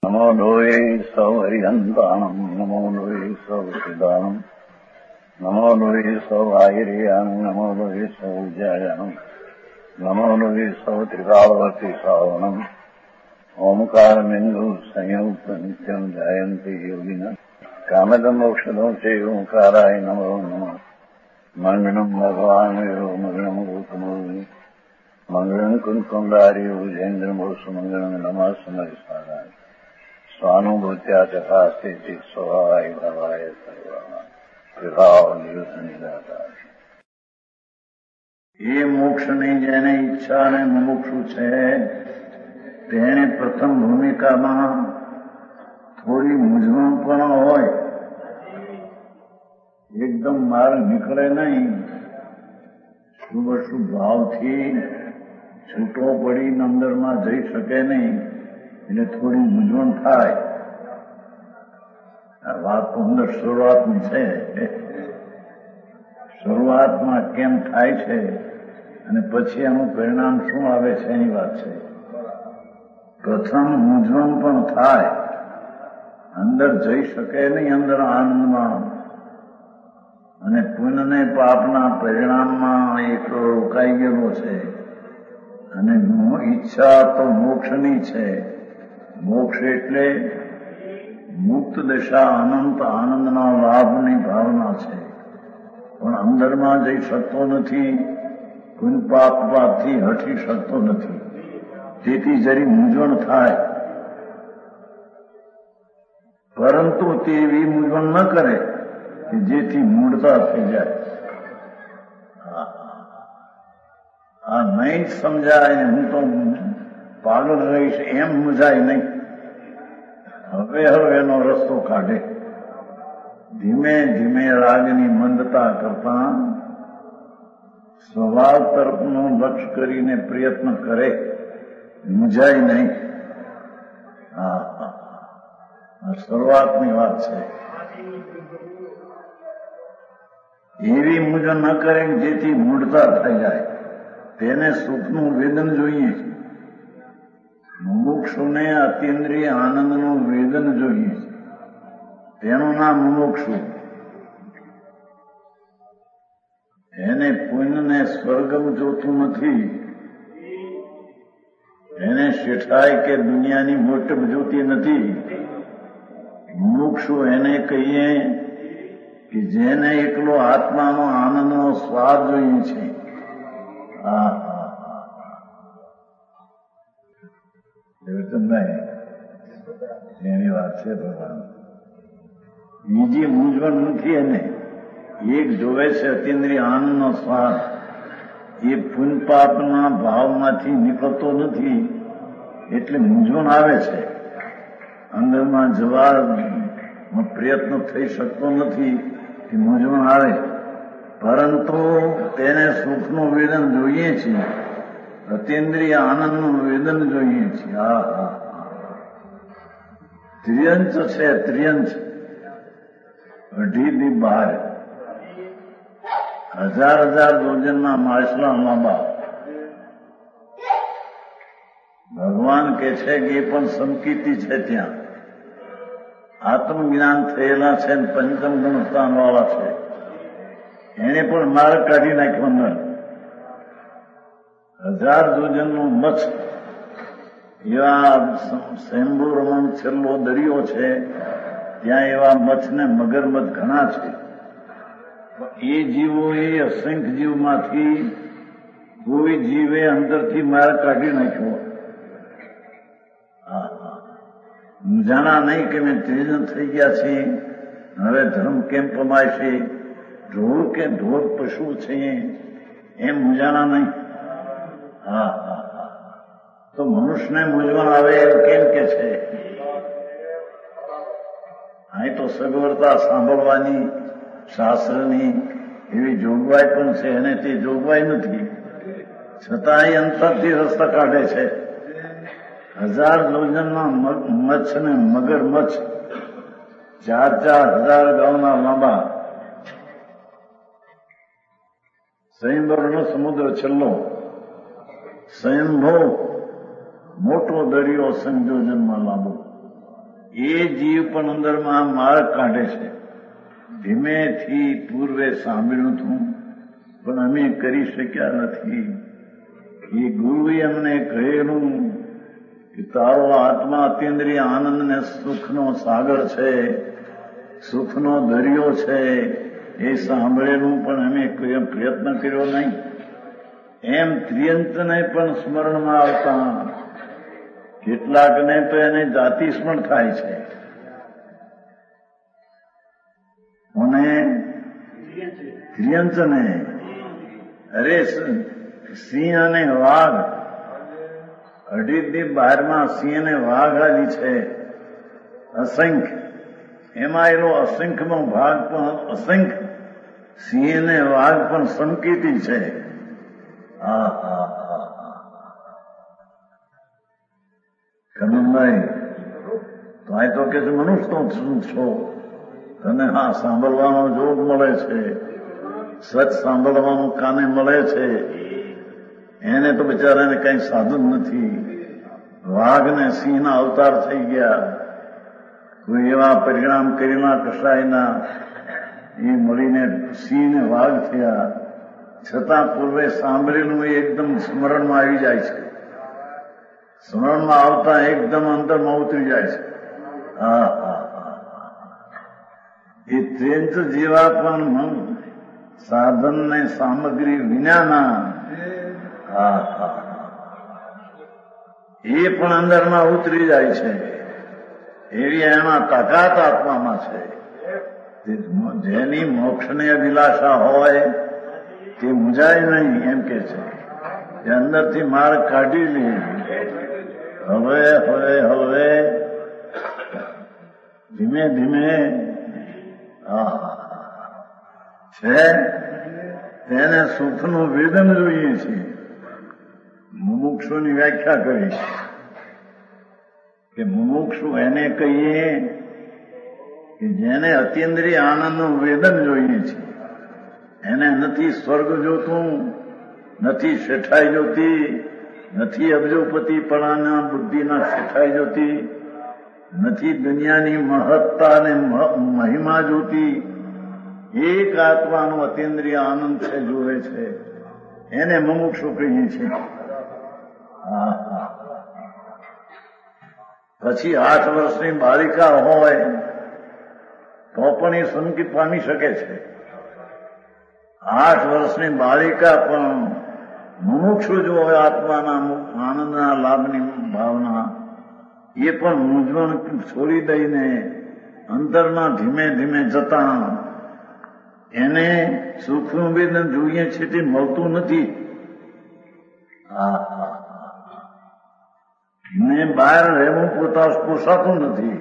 નમો લોહે સૌ હરિહંતાણમ નમો લોહે સૌ સિદાનમ નમો લોહે સૌ આયર્યાણમ નમો લોહે સૌ જયાણમ નમો લોહે સૌ ત્રિકાળવતી સાવણમ ઓમકારમિંદુ સંયુક્ત નિત્યમ જાયંતિ યોગિના કામદમ મોક્ષદો છે ઓંકારાય નમો નમઃ મંગળમ ભગવાન વિરો મંગળમ ગૌતમોર્મિ મંગળમ કુંકુંડાર્યો જૈન્દ્રમોષ મંગળમ નમઃ સમરિસારાય સ્વાનુભૂત્યા તથા સ્થિતિ સ્વભાવાય ભાવાય સર્વમાં વિભાવ નિયુદ્ધ નિરાકાર. એ મોક્ષની જેને ઈચ્છા અને મુમુક્ષુ છે તેને પ્રથમ ભૂમિકામાં થોડી મૂંઝવણ પણ હોય, એકદમ માર્ગ નીકળે નહીં, શુભ અશુભ ભાવથી છૂટો પડીને અંદરમાં જઈ શકે નહીં, એટલે થોડી મૂંઝવણ થાય. આ વાત તો અંદર શરૂઆતની છે. શરૂઆતમાં કેમ થાય છે અને પછી એનું પરિણામ શું આવે છે એની વાત છે. પ્રથમ મૂંઝવણ પણ થાય, અંદર જઈ શકે નહીં, અંદર આનંદમાં અને પુણ્ય ને પાપના પરિણામમાં એક રોકાઈ ગયેલો છે. અને ઈચ્છા તો મોક્ષની છે. મોક્ષ એટલે મુક્ત દશા, અનંત આનંદના લાભની ભાવના છે. પણ અંદરમાં જઈ શકતો નથી, પુણ્ય પાપથી હટી શકતો નથી. તેથી જરી મૂંઝવણ થાય, પરંતુ તે એવી મૂંઝવણ ન કરે કે જેથી મૂળતા થઈ જાય. આ નહીં સમજાય, હું તો પાગલ રહીશ એમ મૂંઝાય નહીં. હવે એનો રસ્તો કાઢે. ધીમે ધીમે રાગની મંદતા કરતા સ્વભાવ તરફનું લક્ષ્ય કરીને પ્રયત્ન કરે, મૂંઝાય નહીં. આ શરૂઆતની વાત છે. એવી મૂંઝવણ ન કરે જેથી મૂળતા થઈ જાય. તેને સુખનું વેદન જોઈએ છે. મુમુક્ષુને અતિન્દ્રિય આનંદનું વેદન જોઈએ છે. તેનું નામ મુમુક્ષુ. એને પુણ્યને સ્વર્ગમ જોતું નથી, એને શેઠાઈ કે દુનિયાની મોટપ જોતી નથી. મુમુક્ષુ એને કહીએ કે જેને એકલો આત્માનો આનંદનો સ્વાદ જોઈએ છે. એની વાત છે ભગવાન. બીજી મૂંઝવણ નથી. એને એક જોવે છે અતિન્દ્રિય આનંદનો સ્વાદ. એ પુણ્ય પાપના ભાવમાંથી નીકળતો નથી, એટલે મૂંઝવણ આવે છે. અંદરમાં જવાનો પ્રયત્ન થઈ શકતો નથી કે મૂંઝવણ આવે. પરંતુ તેને સુખનું વેદન જોઈએ છે, અતિન્દ્રિય આનંદનું વેદન જોઈએ છે. ત્રિયંચ છે, ત્રિયંચ 2.5 દી 12 હજાર યોજનના માછલા લાંબા. ભગવાન કે છે કે એ પણ સંકિતી છે. ત્યાં આત્મજ્ઞાન થયેલા છે, પંચમ ગુણ સ્થાન વાળા છે. એને પણ માર્ગ કાઢી નાખ્યો અંદર. 1000 યોજનનું મચ્છ, એવા સ્વયંભૂ છેલ્લો દરિયો છે, ત્યાં એવા મચ્છ ને મગરમચ્છ ઘણા છે. એ જીવો, એ અસંખ્ય જીવમાંથી કોઈ જીવે અંદરથી માર્ગ કાઢી નાખ્યો. જાણા નહીં કે મેં ત્રિજન થઈ ગયા છે, હવે ધર્મ કેમ કમાય છે, ઢોર કે ઢોર પશુ છે એમ મૂંઝાણા નહીં. તો મનુષ્યને મૂંઝવણ આવે એમ કેમ કે છે? અહીં તો સગવડતા સાંભળવાની શાસ્ત્રની એવી જોગવાઈ પણ છે, અને તે જોગવાઈ નથી, છતાં એ અંતરથી રસ્તા કાઢે છે. 1000 યોજનના મચ્છ ને મગરમચ્છ, 4,000 ગાઉના લાંબા. સ્વયંભરનો સમુદ્ર છેલ્લો, સ્વયંભો મોટો દરિયો સંયોજનમાં લાંબો. એ જીવ પણ અંદરમાં માર્ગ કાઢે છે. ધીમેથી પૂર્વે સાંભળ્યું હતું પણ અમે કરી શક્યા નથી. એ ગુરુએ અમને કહેલું કે તારો આત્મા અતિન્દ્રિય આનંદ ને સુખનો સાગર છે, સુખનો દરિયો છે. એ સાંભળેલું પણ અમે પ્રયત્ન કર્યો નહીં. એમ ત્રિયંતને પણ સ્મરણમાં આવતા કેટલાકને તો એને જાતિ સ્મરણ થાય છે. અને ત્રિયંતને અરે સિંહ અને વાઘ 2.5 સિંહ અને વાઘ આલી છે અસંખ્ય. એમાં એનો અસંખ્યનો ભાગ પણ અસંખ્ય. સિંહ અને વાઘ પણ સંકેતી છે. કનનભાઈ તો આ તો કે મનુષ્ય શું છો તને? હા, સાંભળવાનો જોગ મળે છે, સચ સાંભળવાનું કાને મળે છે. એને તો બિચારાને કઈ સાધન નથી. વાઘ ને સિંહના અવતાર થઈ ગયા. કોઈ એવા પરિણામ કરેલા કસાયના એ મળીને સિંહ ને વાઘ થયા. છતાં પૂર્વે સાંભળેલું એ એકદમ સ્મરણમાં આવી જાય છે. સ્મરણમાં આવતા એકદમ અંતરમાં ઉતરી જાય છે. એ ત્રેંચ જેવા પણ સાધન ને સામગ્રી વિનાના એ પણ અંદરમાં ઉતરી જાય છે. એવી એમાં તાકાત આત્મામાં છે. જેની મોક્ષની અભિલાષા હોય તે મુંજાય નહીં એમ કે છે. એ અંદરથી માર્ગ કાઢી લે. હવે હવે હવે ધીમે ધીમે છે તેને સુખનું વેદન જોઈએ છીએ. મુમુક્ષુની વ્યાખ્યા કરી કે મુમુક્ષુ એને કહીએ કે જેને અતિન્દ્રિય આનંદનું વેદન જોઈએ છે. એને નથી સ્વર્ગ જોતું, નથી શેઠાઈ જોતી, નથી અબજોપતિપણાના બુદ્ધિના શેઠાઈ જોતી, નથી દુનિયાની મહત્તા અને મહિમા જોતી. એક આત્માનો અતિન્દ્રિય આનંદ છે જોવે છે. એને મુમુક્ષુ કહીએ છીએ. પછી 8 વર્ષની બાલિકા હોય તો પણ એ સંકિત પામી શકે છે. 8 વર્ષની બાલિકા પણ મુમુક્ષુ જો હોય આત્માના આનંદના લાભની ભાવના, એ પણ મૂંઝવણ છોડી દઈને અંતરમાં ધીમે ધીમે જતા એને સુખનું વેદન જોઈએ છે તે મળતું નથી. ને બહાર રહેવું પોસાતું નથી.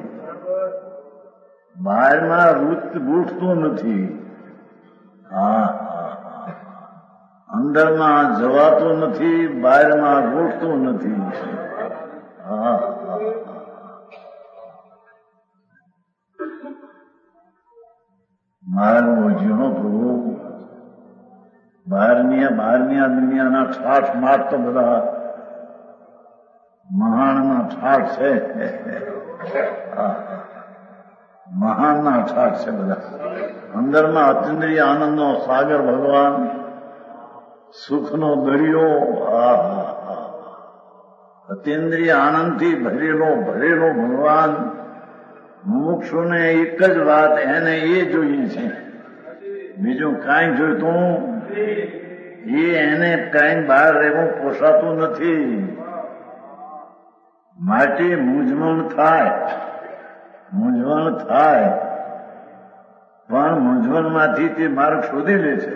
બહારમાં રૂઠતું નથી. અંદરમાં જવાતું નથી, બહારમાં રૂઠતું નથી. મારો જીવો પ્રભુ બહારની દુનિયાના ઠાઠ માઠ તો બધા મહાનના ઠાઠ છે. મહાનના ઠાઠ છે બધા. અંદરમાં અતિન્દ્રિય આનંદનો સાગર ભગવાન, સુખનો દરિયો, અતિન્દ્રિય આનંદથી ભરેલો ભગવાન. મુમુક્ષુને એક જ વાત, એને એ જોઈએ છે, બીજું કાંઈ જોઈતું એને કાંઈ બહાર રહેવું પોસાતું નથી. માટે મૂંઝવણ થાય પણ મૂંઝવણમાંથી તે માર્ગ શોધી લે છે.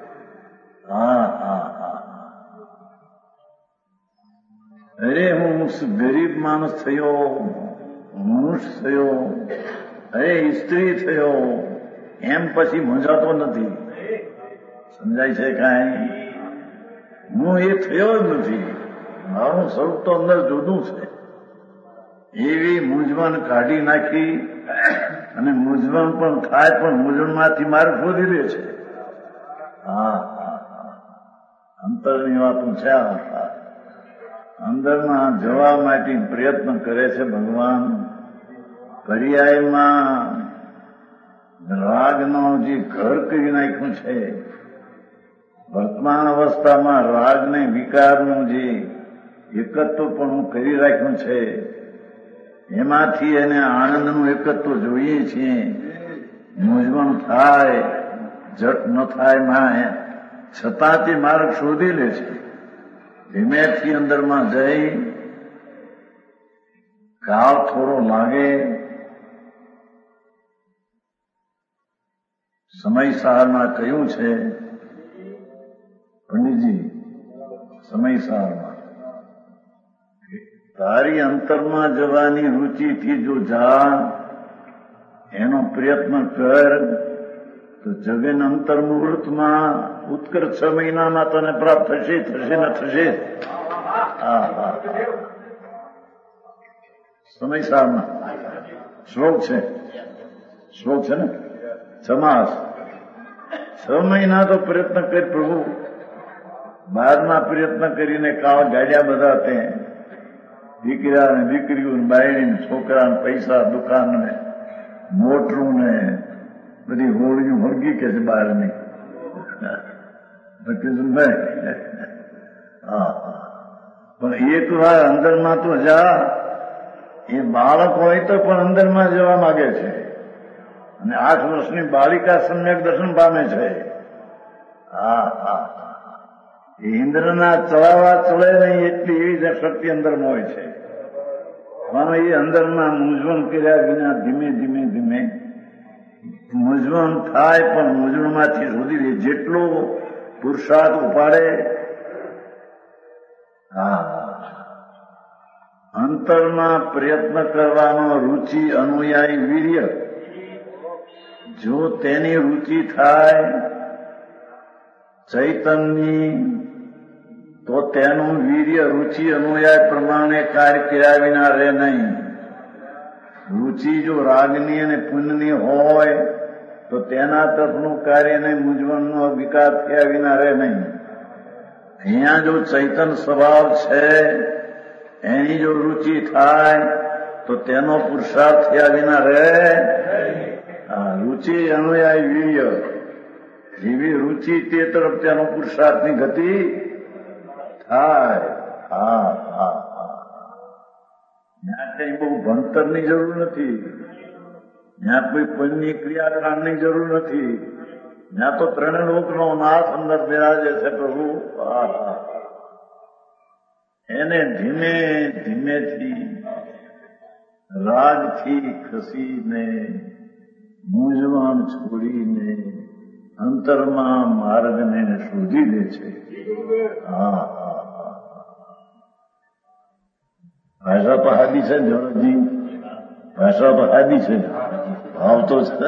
અરે હું ગરીબ માણસ થયો, મનુષ્ય થયો, અરે સ્ત્રી થયો, એમ પછી મૂંઝાતો નથી. સમજાય છે કાંઈ? હું એ થયો જ નથી. મારું સ્વરૂપ તો અંદર જુદું છે. એવી મૂંઝવણ કાઢી નાખી અને મૂંઝવણ પણ થાય પણ મૂંઝવણમાંથી માર્ગ શોધી લે છે. અંતરની વાતો છે. અંદરમાં જવા માટે પ્રયત્ન કરે છે ભગવાન. પર્યાયમાં રાગનો જે ઘર કરી નાખ્યું છે, વર્તમાન અવસ્થામાં રાગને વિકારનું જે એકત્વપણું કરી રાખ્યું છે, એમાંથી એને આનંદનું એકત્વ જોઈએ છીએ. મૂંઝવણ થાય, જટ ન થાય માં, છતાં તે માર્ગ શોધી લે છે. ધીમેથી અંદરમાં જઈ, કાળ થોડો લાગે, સમય સારમાં કહ્યું છે પંડિતજી, સમય સારમાં તારી અંતરમાં જવાની રુચિથી જો જા, એનો પ્રયત્ન કર, તો જગન અંતર મુહૂર્તમાં ઉત્કર્ષ 6 મહિનામાં તને પ્રાપ્ત થશે, થશે ને થશે. સમય સારમાં શ્લોક છે ને, સમાસ. 6 મહિના તો પ્રયત્ન કરી પ્રભુ, બાદમાં પ્રયત્ન કરીને કાળ ગાડ્યા બધા તે દીકરા ને દીકરીઓ ને બાયડી છોકરા ને પૈસા, દુકાન ને મોટરું ને બધી હોળીઓ હળગી કે છે બહારની. પણ એક વાર અંદરમાં તો જા. એ બાળક હોય તો પણ અંદરમાં જવા માંગે છે, અને 8 વર્ષની બાલિકા સમ્યક દર્શન પામે છે. એ ઇન્દ્રના ચલાવવા ચડે નહીં એટલી એવી શક્તિ અંદરમાં હોય છે. પણ એ અંદરમાં મૂંઝવણ કર્યા વિના ધીમે ધીમે ધીમે મૂંઝવણ થાય, પણ મૂંઝવણમાંથી શોધી લે. જેટલો પુરુષાર્થ ઉપાડે, અંતરમાં પ્રયત્ન કરવાનો રુચિ, અનુયાયી વીર્ય, જો તેની રુચિ થાય ચૈતનની, તો તેનું વીર્ય રુચિ અનુયાય પ્રમાણે કાર્ય કર્યા વિના રહે નહીં. રુચિ જો રાગની અને પુણ્યની હોય તો તેના તરફનું કાર્ય નહીં, મૂંઝવણનો વિકાર થયા વિના રહે નહીં. અહીંયા જો ચૈતન સ્વભાવ છે, એની જો રુચિ થાય તો તેનો પુરુષાર્થ થયા વિના રહે. રુચિ અનુયાયી વીર્ય, જેવી રુચિ તે તરફ તેનો પુરુષાર્થની ગતિ થાય. ત્યાં કઈ બહુ ભણતરની જરૂર નથી, ત્યાં કોઈ પુણ્ય ક્રિયાકાંડની જરૂર નથી, ત્યાં તો 3 લોકનો નાથ અંદર બિરાજે છે પ્રભુ. એને ધીમે ધીમેથી રાગથી ખસીને, મૂંઝવણ છોડીને અંતરમાં માર્ગને શોધી દે છે. ભાષા તો હાદી છે જણજી, ભાષા તો હાદી છે, ભાવ તો છે.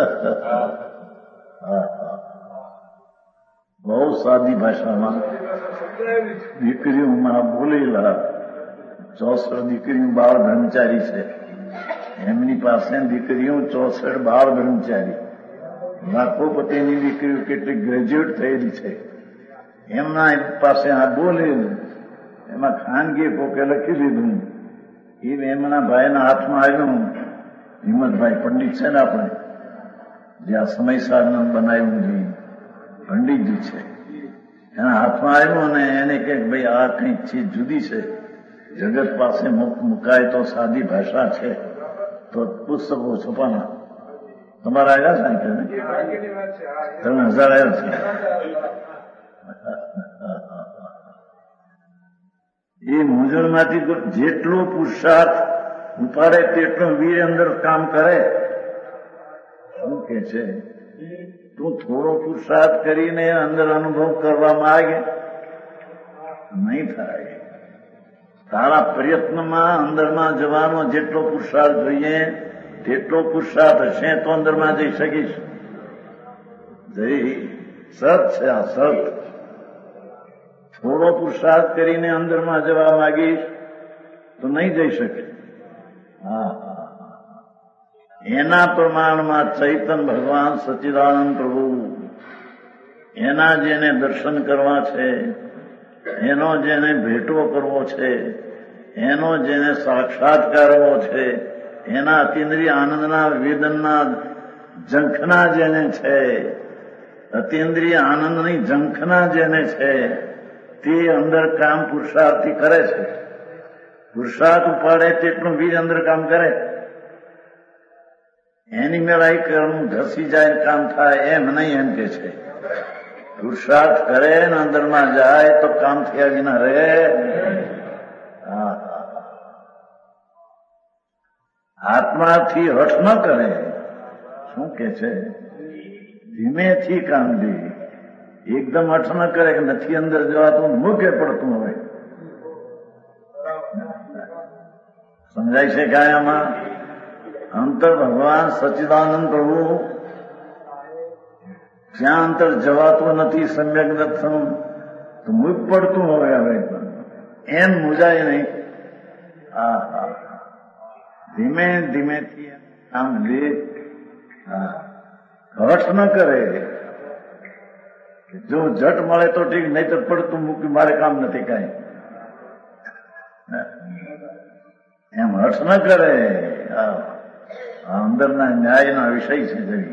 બહુ સાદી ભાષામાં દીકરીઓમાં બોલેલા. 64 દીકરીઓ બાળ બ્રહ્મચારી છે, એમની પાસે દીકરીઓ 64 બાળ બ્રહ્મચારી. લાખોપતિની દીકરીઓ કેટલી ગ્રેજ્યુએટ થયેલી છે, એમના પાસે આ બોલેલું. એમાં ખાનગી કોકે લખી લીધું. એ એમના ભાઈના હાથમાં આવ્યું. હિંમતભાઈ પંડિત છે ને આપણે, જે આ સમય સાધન બનાવ્યું છે, પંડિતજી છે, એના હાથમાં આવ્યું અને એને કે ભાઈ આ કંઈક ચીજ જુદી છે, જગત પાસે મુકાય તો સાદી ભાષા છે, તો પુસ્તકો છપાના. તમારા આવ્યા છે ને, 3000 આવ્યા છે. એ મૂંઝવણમાંથી જેટલો પુરુષાર્થ ઉપાડે તેટલો વીર અંદર કામ કરે. શું કે છે, તું થોડો પુરુષાર્થ કરીને અંદર અનુભવ કરવા માંગે, નહીં થાય. તારા પ્રયત્નમાં અંદરમાં જવાનો જેટલો પુરુષાર્થ જોઈએ તેટલો પુરુષાર્થ હશે તો અંદરમાં જઈ શકીશ. સત છે આ, સત. થોડો પુરુષાર્થ કરીને અંદરમાં જવા માંગીશ તો નહીં જઈ શકે. એના પ્રમાણમાં ચૈતન ભગવાન સચ્ચિદાનંદ પ્રભુ, એના જેને દર્શન કરવા છે, એનો જેને ભેટો કરવો છે, એનો જેને સાક્ષાત્કાર કરવો છે, એના અતિન્દ્રિય આનંદના વેદનના ઝંખના જેને છે, અતિન્દ્રિય આનંદની ઝંખના જેને છે, તે અંદર કામ પુરુષાર્થી કરે છે. પુરુષાર્થ ઉપાડે તેટલું વીર અંદર કામ કરે. એની મેળાઈ કર્મ ઘસી જાય કામ થાય એમ નહીં, એમ કે છે. પુરુષાર્થ કરે ને અંદરમાં જાય તો કામ થયા વિના રહે. આત્માથી હઠ ન કરે. શું કે છે? ધીમેથી કામ લે. એકદમ હઠ ન કરે કે નથી અંદર જવાતું, મૂકે પડતું હોય. સમજાય છે કે આમાં અંતર ભગવાન સચ્ચિદાનંદ પ્રભુ જ્યાં અંતર જવાતું નથી, સમ્યક દર્શન, તો મૂક પડતું હોય. હવે એમ મુજાય નહીં. ધીમે ધીમેથી કામ લે. હઠ ન કરે. જો જટ મળે તો ઠીક, નહીં તો પડતું મૂકી મારે કામ નથી કાંઈ, એમ હઠ ન કરે. અંદરના ન્યાયના વિષય છે. જરી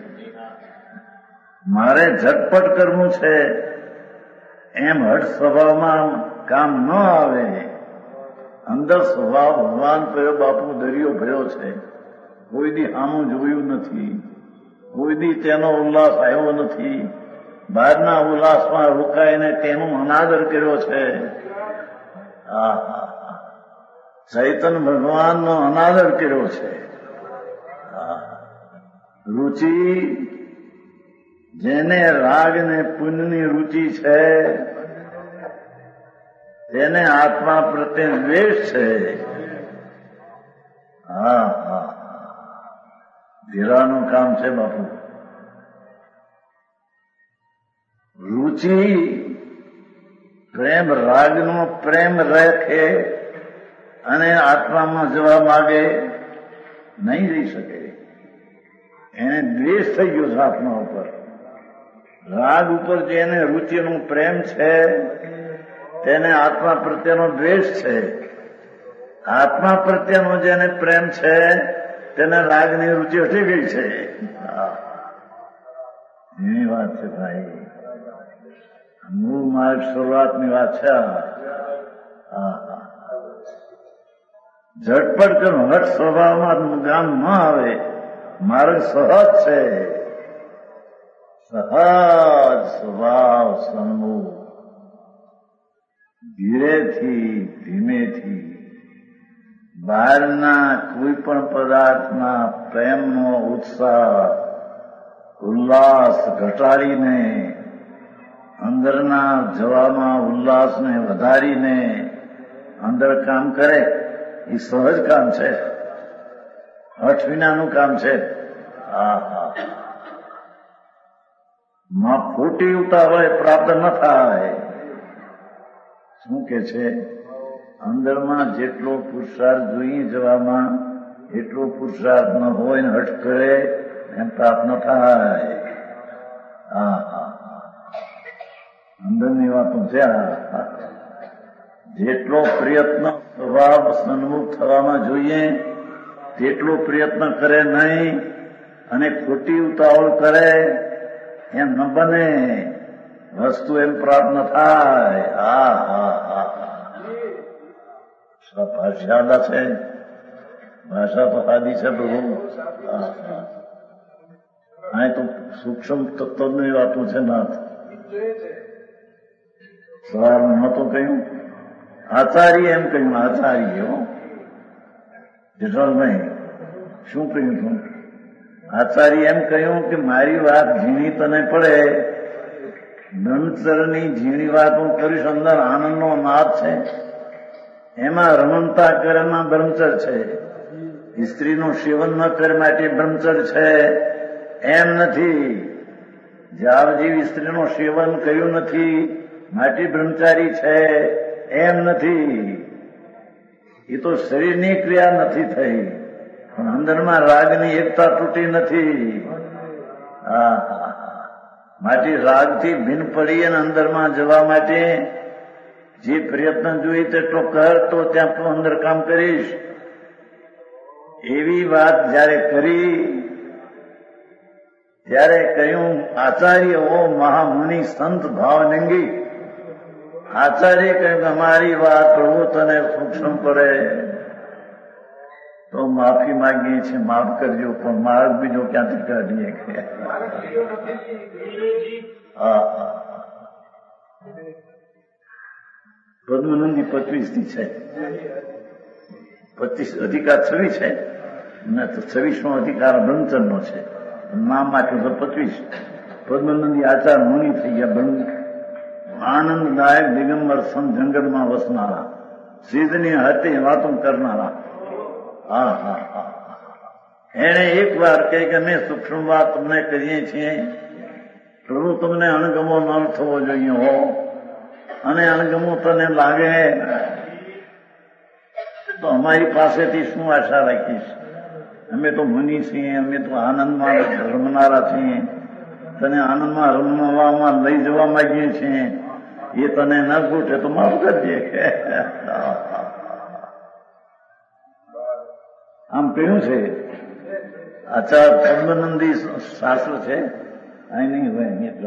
મારે ઝટપટ કરવું છે એમ હઠ સ્વભાવમાં કામ ન આવે. અંદર સ્વભાવ ભગવાન કયો બાપુ દરિયો ભર્યો છે. કોઈ દી આનું જોયું નથી, કોઈ દી તેનો ઉલ્લાસ આવ્યો નથી. બહારના ઉલ્લાસમાં રોકાઈને તેનો અનાદર કર્યો છે. ચૈતન્ય ભગવાનનો અનાદર કર્યો છે. રુચિ જેને રાગ ને પુણ્યની રુચિ છે, તેને આત્મા પ્રત્યે દ્વેષ છે. ધીરાનું કામ છે બાપુ. રુચિ પ્રેમ રાગનો પ્રેમ રાખે અને આત્મામાં જવા માગે, નહીં રહી શકે. એને દ્વેષ થઈ ગયો છે આત્મા ઉપર. રાગ ઉપર જેને રુચિનો પ્રેમ છે તેને આત્મા પ્રત્યેનો દ્વેષ છે. આત્મા પ્રત્યેનો જેને પ્રેમ છે તેને રાગની રુચિ હટી ગઈ છે. એની વાત છે ભાઈ. મૂળ માર્ગ શરૂઆતની વાત છે. ઝટપટ કર હઠ સ્વભાવમાં ગામ ન આવે. માર્ગ સહજ છે. સહજ સ્વભાવ સન્મુખ, ધીરેથી ધીમેથી બહારના કોઈ પણ પદાર્થના પ્રેમનો ઉત્સાહ ઉલ્લાસ ઘટાડીને અંદરના જવામાં ઉલ્લાસને વધારીને અંદર કામ કરે, એ સહજ કામ છે. હઠ વિનાનું કામ છે. માં ખોટી ઉતાવળે પ્રાપ્ત ન થાય. શું કે છે? અંદરમાં જેટલો પુરુષાર્થ જોઈએ જવામાં એટલો પુરુષાર્થ ન હોય ને હઠ કરે એમ પ્રાપ્ત ન થાય. અંદરની વાતો છે. જેટલો પ્રયત્ન સ્વભાવ સન્મુખ થવામાં જોઈએ તેટલો પ્રયત્ન કરે નહીં અને ખોટી ઉતાવળ કરે એમ ન બને. વસ્તુ એમ પ્રાપ્ત ન થાય. ભાષા આદા છે. ભાષા તો આદિ છે બહુ. આ તો સૂક્ષ્મ તત્વની વાતો છે. નાથ સવારમાં નહોતું કહ્યું, આચાર્ય એમ કહ્યું. આચાર્ય જેઠાલભાઈ શું કહ્યું હતું? આચાર્ય એમ કહ્યું કે મારી વાત ઝીણી તને પડે, બ્રહ્મચર્યની ઝીણી વાત હું કરીશ. અંદર આનંદનો નાદ છે, એમાં રમણતા કરે એમાં બ્રહ્મચર્ય છે. સ્ત્રીનું સેવન ન કરે માટે બ્રહ્મચર્ય છે એમ નથી. જાવજીવ સ્ત્રીનું સેવન કર્યું નથી માટે બ્રહ્મચારી છે એમ નથી. એ તો શરીરની ક્રિયા નથી થઈ, પણ અંદરમાં રાગની એકતા તૂટી નથી. માટે રાગથી ભિન્ન પડી અને અંદરમાં જવા માટે જે પ્રયત્ન જોઈએ તેટલો કર તો ત્યાં તું અંદર કામ કરીશ. એવી વાત જયારે કરી ત્યારે કહ્યું, આચાર્ય ઓ મહામુનિ સંત ભાવનંગી, આચાર્ય કહ્યું કે અમારી વાત પ્રભુ તને સૂક્ષ્મ પડે તો માફી માંગીએ છીએ, માફ કરજો, પણ માર્ગ બીજો ક્યાંથી કાઢીએ? પદ્મનંદી 25 છે, 25 અધિકાર 26 છે ને, તો 26મો અધિકાર બ્રહ્મચર્યનો છે. નામ આપ્યું તો 25. પદ્મનંદી આચાર મુનિ થઈ ગયા. આનંદદાયક દિગંબર સંત જંગલમાં વસનારા, સિદ્ધની હતી વાતો કરનારા. એને એક વાર કહે કે અમે સૂક્ષ્મ વાત તમને કરીએ છીએ, પ્રભુ તમને અણગમો ન થવો જોઈએ હો, અને અણગમો તને લાગે તો અમારી પાસેથી શું આશા રાખીશ? અમે તો મુનિ છીએ, અમે તો આનંદમાં રમનારા છીએ, તને આનંદમાં રમવામાં લઈ જવા માંગીએ છીએ, એ તને ન ગોઠે તો માફ કરજે. આમ કહ્યું છે. આચાર પદ્મનંદી શાસ્ત્ર છે, અહીં નહીં હોય, એટલે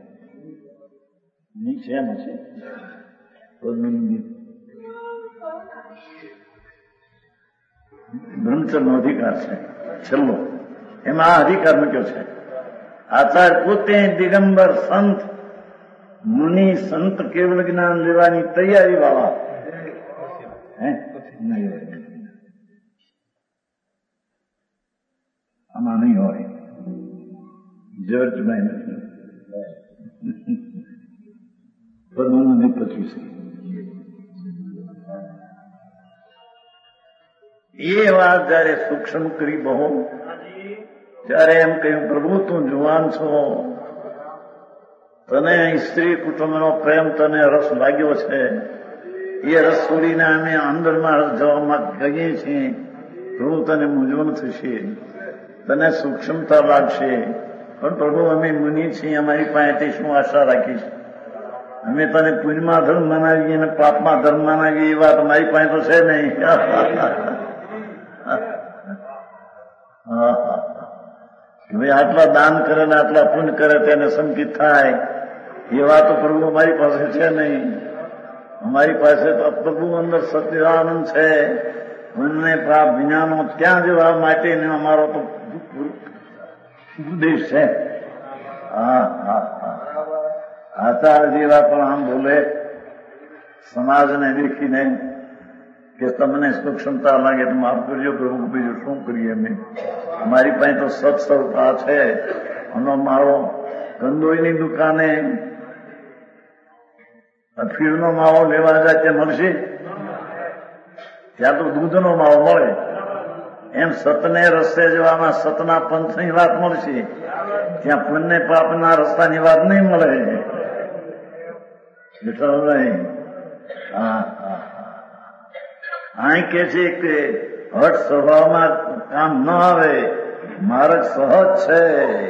નીચે એમ છે પદ્મનંદી બ્રહ્મચર્યનો અધિકાર છે છેલ્લો, એમાં આ અધિકાર મૂક્યો છે. આચાર્ય પોતે દિગંબર સંત મુનિ સંત કેવળ જ્ઞાન લેવાની તૈયારી વાળા. આમાં નહીં હોય, જર્જમાં નથી. પદ્મનંદી 25. એ વાત જયારે સૂક્ષ્મ કરી બહુ, ત્યારે એમ કહ્યું, પ્રભુ તું જુવાન છો, તને સ્ત્રી કુટુંબનો પ્રેમ તને રસ લાગ્યો છે, એ રસ છોડીને અમે અંદરમાં રસ જવામાં કહીએ છીએ. પ્રભુ તને મૂંઝવણ થશે, તને સૂક્ષ્મતા લાગશે, પણ પ્રભુ અમે મુનિ છીએ, અમારી પાસેથી શું આશા રાખીશ? અમે તને પુણ્યમાં ધર્મ મનાવીએ અને પાપમાં ધર્મ મનાવીએ, એ વાત અમારી પાસે તો છે નહીં. ભાઈ આટલા દાન કરે ને આટલા પુણ્ય કરે તેને સંકિત થાય, એ વાતો પ્રભુ અમારી પાસે છે નહીં. અમારી પાસે તો પ્રભુ અંદર સચ્ચિદાનંદ છે, પુણ્ય પાપ વિજ્ઞાનો ત્યાં જવા માટે અમારો તો ઉદ્દેશ છે. આચાર જેવા પણ આમ બોલે સમાજને દેખીને કે તમને સૂક્ષ્મતા લાગે તો માફ કરજો પ્રભુ, બીજું શું કરીએ? અમે અમારી પાસે તો સત્સ્વરૂપા છે. અને મારો ગંદોઈની દુકાને ફીરનો માવો લેવા જાય તે મળશે? ત્યાં તો દૂધનો માવો મળે. એમ સતને રસ્તે જવામાં સતના પંથની વાત મળશે, ત્યાં પુણ્ય પાપના રસ્તાની વાત નહીં મળે. અહીં કે છે કે હઠ સ્વભાવમાં કામ ન આવે, માર્ગ સહજ છે.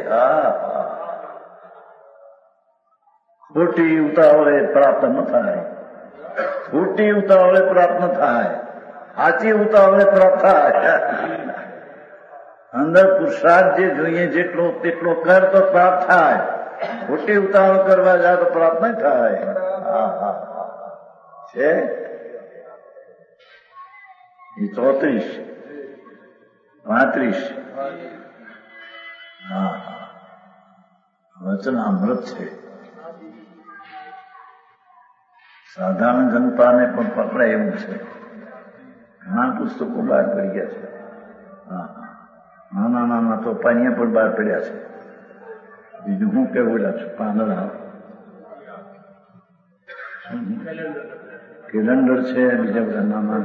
ખોટી ઉતાવળે પ્રાપ્ત ન થાય, ખોટી ઉતાવળે પ્રાપ્ત ન થાય, સાચી ઉતાવળે પ્રાપ્ત થાય. અંદર પુરુષાર્થ જે જોઈએ જેટલો તેટલો કર તો પ્રાપ્ત થાય. ખોટી ઉતાવળ કરવા જાય તો પ્રાપ્ત નહીં થાય. છે એ 34, 35. વચન અમૃત છે. સાધારણ જનતાને પણ પકડાય એવું છે. ઘણા પુસ્તકો બહાર પડી ગયા છે. નાના નાના તો પાણીયા પણ બહાર પડ્યા છે. બીજું હું કેવું છું? પાંદડા કેલેન્ડર છે, બીજા બધા નાના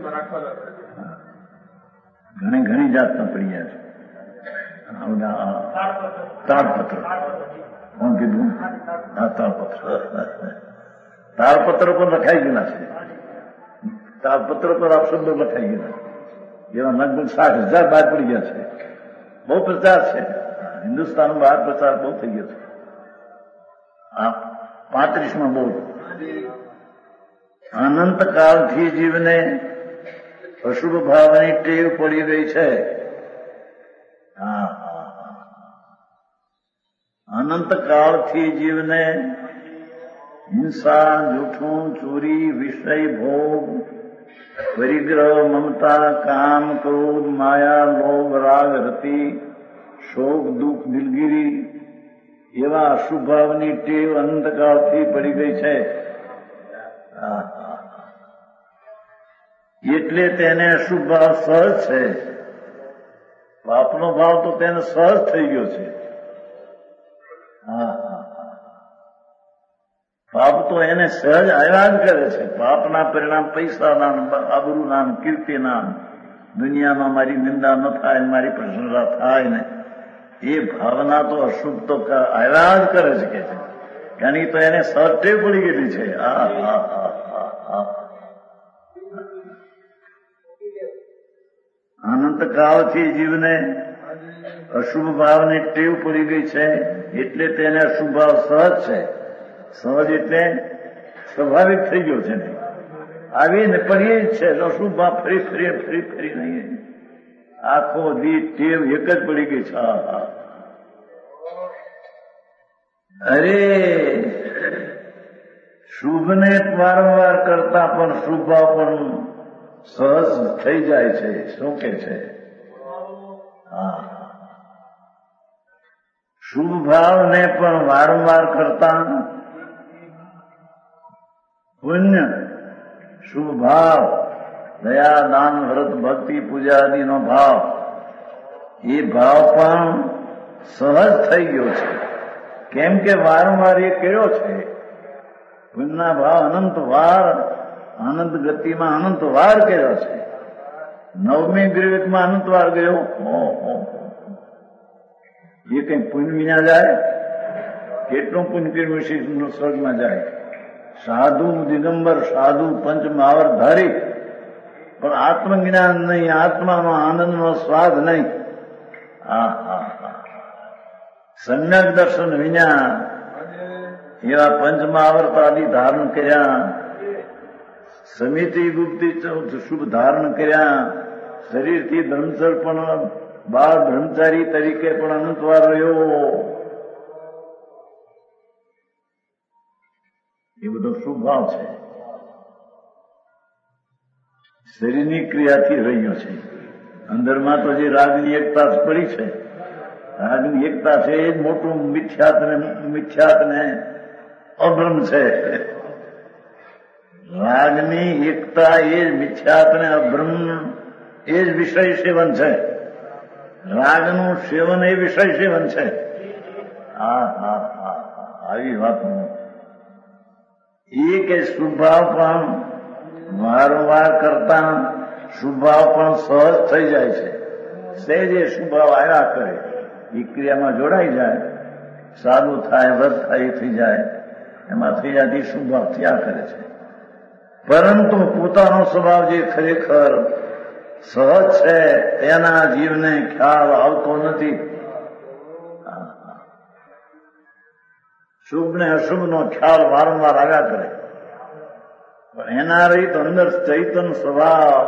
ઘણી જાતના પડ્યા છે. તાળપત્ર કોણ કીધું? તાળપત્ર પર લખાઈ ગયેલા છે. તાળપત્ર પર આ શબ્દો લખાઈ ગયેલા, એવા લગભગ 60,000 બહાર પડી ગયા છે. બહુ પ્રચાર છે હિન્દુસ્તાન બહાર, પ્રચાર બહુ થઈ ગયો છે. આ 35માં બહુ અનંત કાળથી જીવને અશુભ ભાવની ટેવ પડી ગઈ છે. અનંત કાળથી જીવને હિંસા, જૂઠું, ચોરી, વિષય ભોગ, પરિગ્રહ, મમતા, કામ, ક્રોધ, માયા, લોભ, રાગ, રતિ, શોક, દુઃખ, દિલગીરી એવા અશુભ ભાવની ટેવ અનંતકાળથી પડી ગઈ છે. એટલે તેને અશુભ ભાવ સહજ છે. પાપનો ભાવ તો તેને સહજ થઈ ગયો છે. પાપ તો એને સહજ આવ્યા જ કરે છે. પાપના પરિણામ પૈસાના, આબરૂના, કીર્તિના, દુનિયામાં મારી નિંદા ન થાય, મારી પ્રશંસા થાય ને એ ભાવના તો અશુભ તો આવ્યા જ કરે છે કે છે. કારણ તો એને સહજ ટેવ પડી ગયેલી છે. અનંત કાળથી જીવને અશુભ ભાવની ટેવ પડી ગઈ છે. એટલે તેને અશુભ ભાવ સહજ છે. સહજ એટલે સ્વાભાવિક થઈ ગયો છે. આવીને પણ એ જ છે. અશુભ ભાવ ફરી નહીં. આખો દી ટેવ એક જ પડી ગઈ છે. અરે શુભને વારંવાર કરતા પણ શુભ ભાવ પણ સહજ થઈ જાય છે. શું કે છે? શુભ ભાવને પણ વારંવાર કરતા પુણ્ય, શુભ ભાવ, દયા, દાન, વ્રત, ભક્તિ, પૂજા આદિનો ભાવ, એ ભાવ પણ સહજ થઈ ગયો છે. કેમ કે વારંવાર એ કર્યો છે. પુણ્યના ભાવ અનંત વાર, અનંત ગતિમાં અનંત વાર કર્યો છે. 9મી ગ્રેવિકમાં અનંત વાર ગયો. એ કઈ પુણ્ય વિના જાય? કેટલું પુણ્ય કર્યું છે સ્વર્ગમાં જાય. સાધુ દિગંબર, સાધુ પંચ મહાવરધારી, પણ આત્મજ્ઞાન નહીં, આત્માનો આનંદનો સ્વાદ નહીં. સમ્યક દર્શન વિના એવા પંચ મહાવર્ત આદિ ધારણ કર્યા, સમિતિ ગુપ્તિ શુભ ધારણ કર્યા, શરીરથી બ્રહ્મચર પણ બાળ બ્રહ્મચારી તરીકે પણ અનંતવાર રહ્યો. એ બધો શુભ ભાવ છે. શરીરની ક્રિયાથી રહ્યો છે. અંદરમાં તો જે રાગની એકતા પડી છે, રાગની એકતા છે એ જ મોટું મિથ્યાત ને અભ્રમ છે. રાગની એકતા એ જ મિથ્યાત ને અભ્રમ, એ જ વિષય સેવન છે. રાગનું સેવન એ વિષય સેવન છે. આવી વાત એ કે શુભાવ પણ વારંવાર કરતા શુભાવ પણ સહજ થઈ જાય છે. સહેજે શુભાવ આવ્યા કરે, એ ક્રિયામાં જોડાઈ જાય, સાદું થાય, વ્રત થાય, એ થઈ જાય, એમાં થઈ જતી શુભાવ થયા કરે છે. પરંતુ પોતાનો સ્વભાવ જે ખરેખર સહજ છે એના જીવને ખ્યાલ આવતો નથી. શુભ ને અશુભનો ખ્યાલ વારંવાર આવ્યા કરે, પણ એના રહિત અંદર ચૈતન સ્વભાવ,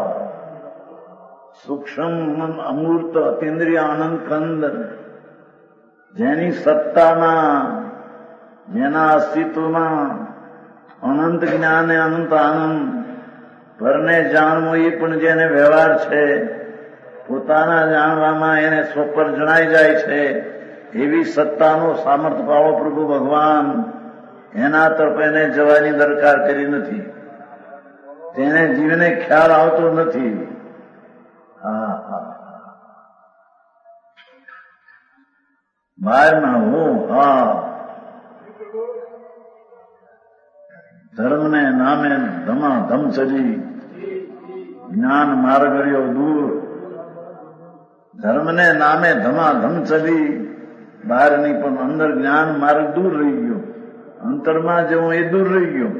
સૂક્ષ્મ અમૂર્ત અતિન્દ્રિય આનંદ કંદ, જેની સત્તામાં, જેના અસ્તિત્વમાં અનંત જ્ઞાન એ અનંત આનંદ, પરને જાણવું એ પણ જેને વ્યવહાર છે, પોતાના જાણવામાં એને સ્વપર જણાઈ જાય છે, એવી સત્તાનો સામર્થ્ય પાળો પ્રભુ ભગવાન, એના તરફ એને જવાની દરકાર કરી નથી. તેને જીવને ખ્યાલ આવતો નથી. બહારના ધર્મને નામે ધમાધમ ચડી, જ્ઞાન માર્ગ રહ્યો દૂર. ધર્મને નામે ધમાધમ ચડી, બહારની પણ અંદર જ્ઞાન માર્ગ દૂર રહી ગયો. અંતરમાં જવું એ દૂર રહી ગયો.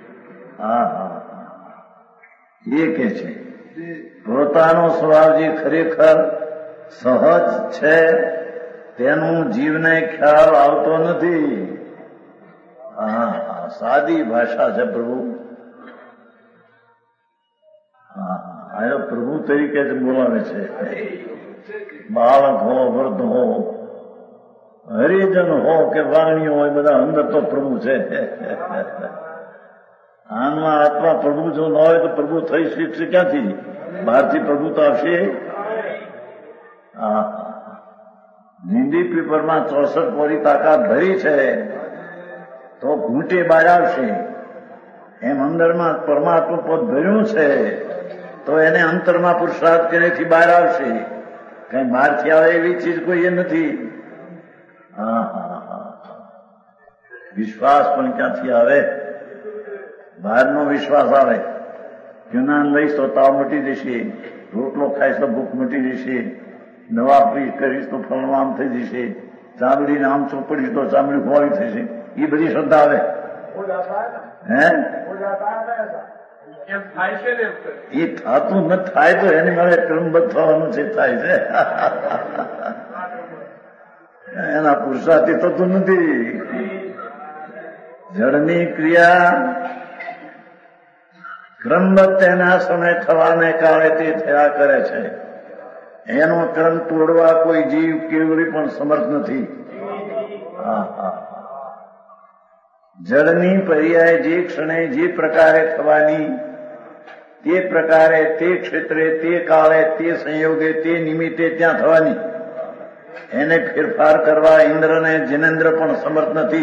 એ કે છે પોતાનો સ્વભાવ જે ખરેખર સહજ છે તેનું જીવને ખ્યાલ આવતો નથી. સાદી ભાષા છે પ્રભુ. આ પ્રભુ તરીકે જ બોલાવે છે. બાળક હો, વૃદ્ધ હો, હરિજન હો કે વાણીઓ હોય, બધા અંદર તો પ્રભુ છે. આનમાં આત્મા પ્રભુ જો ન હોય તો પ્રભુ થઈ શીખશે ક્યાંથી? બહારથી પ્રભુ તો આવશે. જીંદી પીપરમાં 64 કોરી તાકાત ભરી છે તો ઘૂંટે બહાર આવશે. એમ અંદરમાં પરમાત્મા પદ ભર્યું છે તો એને અંતરમાં પુરુષાર્થ કર્યાથી બહાર આવશે. કઈ બહારથી આવે એવી ચીજ કોઈ એ નથી. વિશ્વાસ પણ ક્યાંથી આવે? બહારનો વિશ્વાસ આવે. જ્ઞાન લઈશ તો તાવ મટી જશે, રોટલો ખાઈશ તો ભૂખ મટી જશે, દવા પી કરીશ તો ફળનું આમ થઈ જશે, ચામડીને આમ ચોપડીશ તો ચામડી ખોવાવી થશે. એ બધી શ્રદ્ધા આવે. એ થતું ન થાય તો એની મારે ક્રમબદ્ધ થવાનું છે. થાય છે એના પુરુષાર્થી થતું નથી. જળની ક્રિયા ક્રમબદ્ધ તેના સમય થવાને કારણે તે થયા કરે છે. એનો ક્રમ તોડવા કોઈ જીવ કેવડી પણ સમર્થ નથી. જળની પર્યાય જે ક્ષણે જે પ્રકારે થવાની, તે પ્રકારે તે ક્ષેત્રે તે કાળે તે સંયોગે તે નિમિત્તે ત્યાં થવાની. એને ફેરફાર કરવા ઇન્દ્રને જિનેન્દ્ર પણ સમર્થ નથી.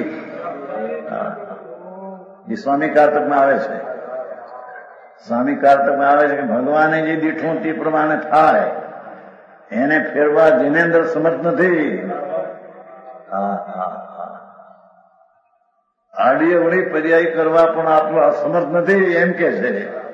એ સ્વામી કારતકમાં આવે છે. સ્વામી કારતકમાં આવે છે કે ભગવાને જે દીઠું તે પ્રમાણે થાય, એને ફેરવા જિનેન્દ્ર સમર્થ નથી. આડી અવળી પર્યાય કરવા પણ આપણો અસમર્થ નથી, એમ કે છે.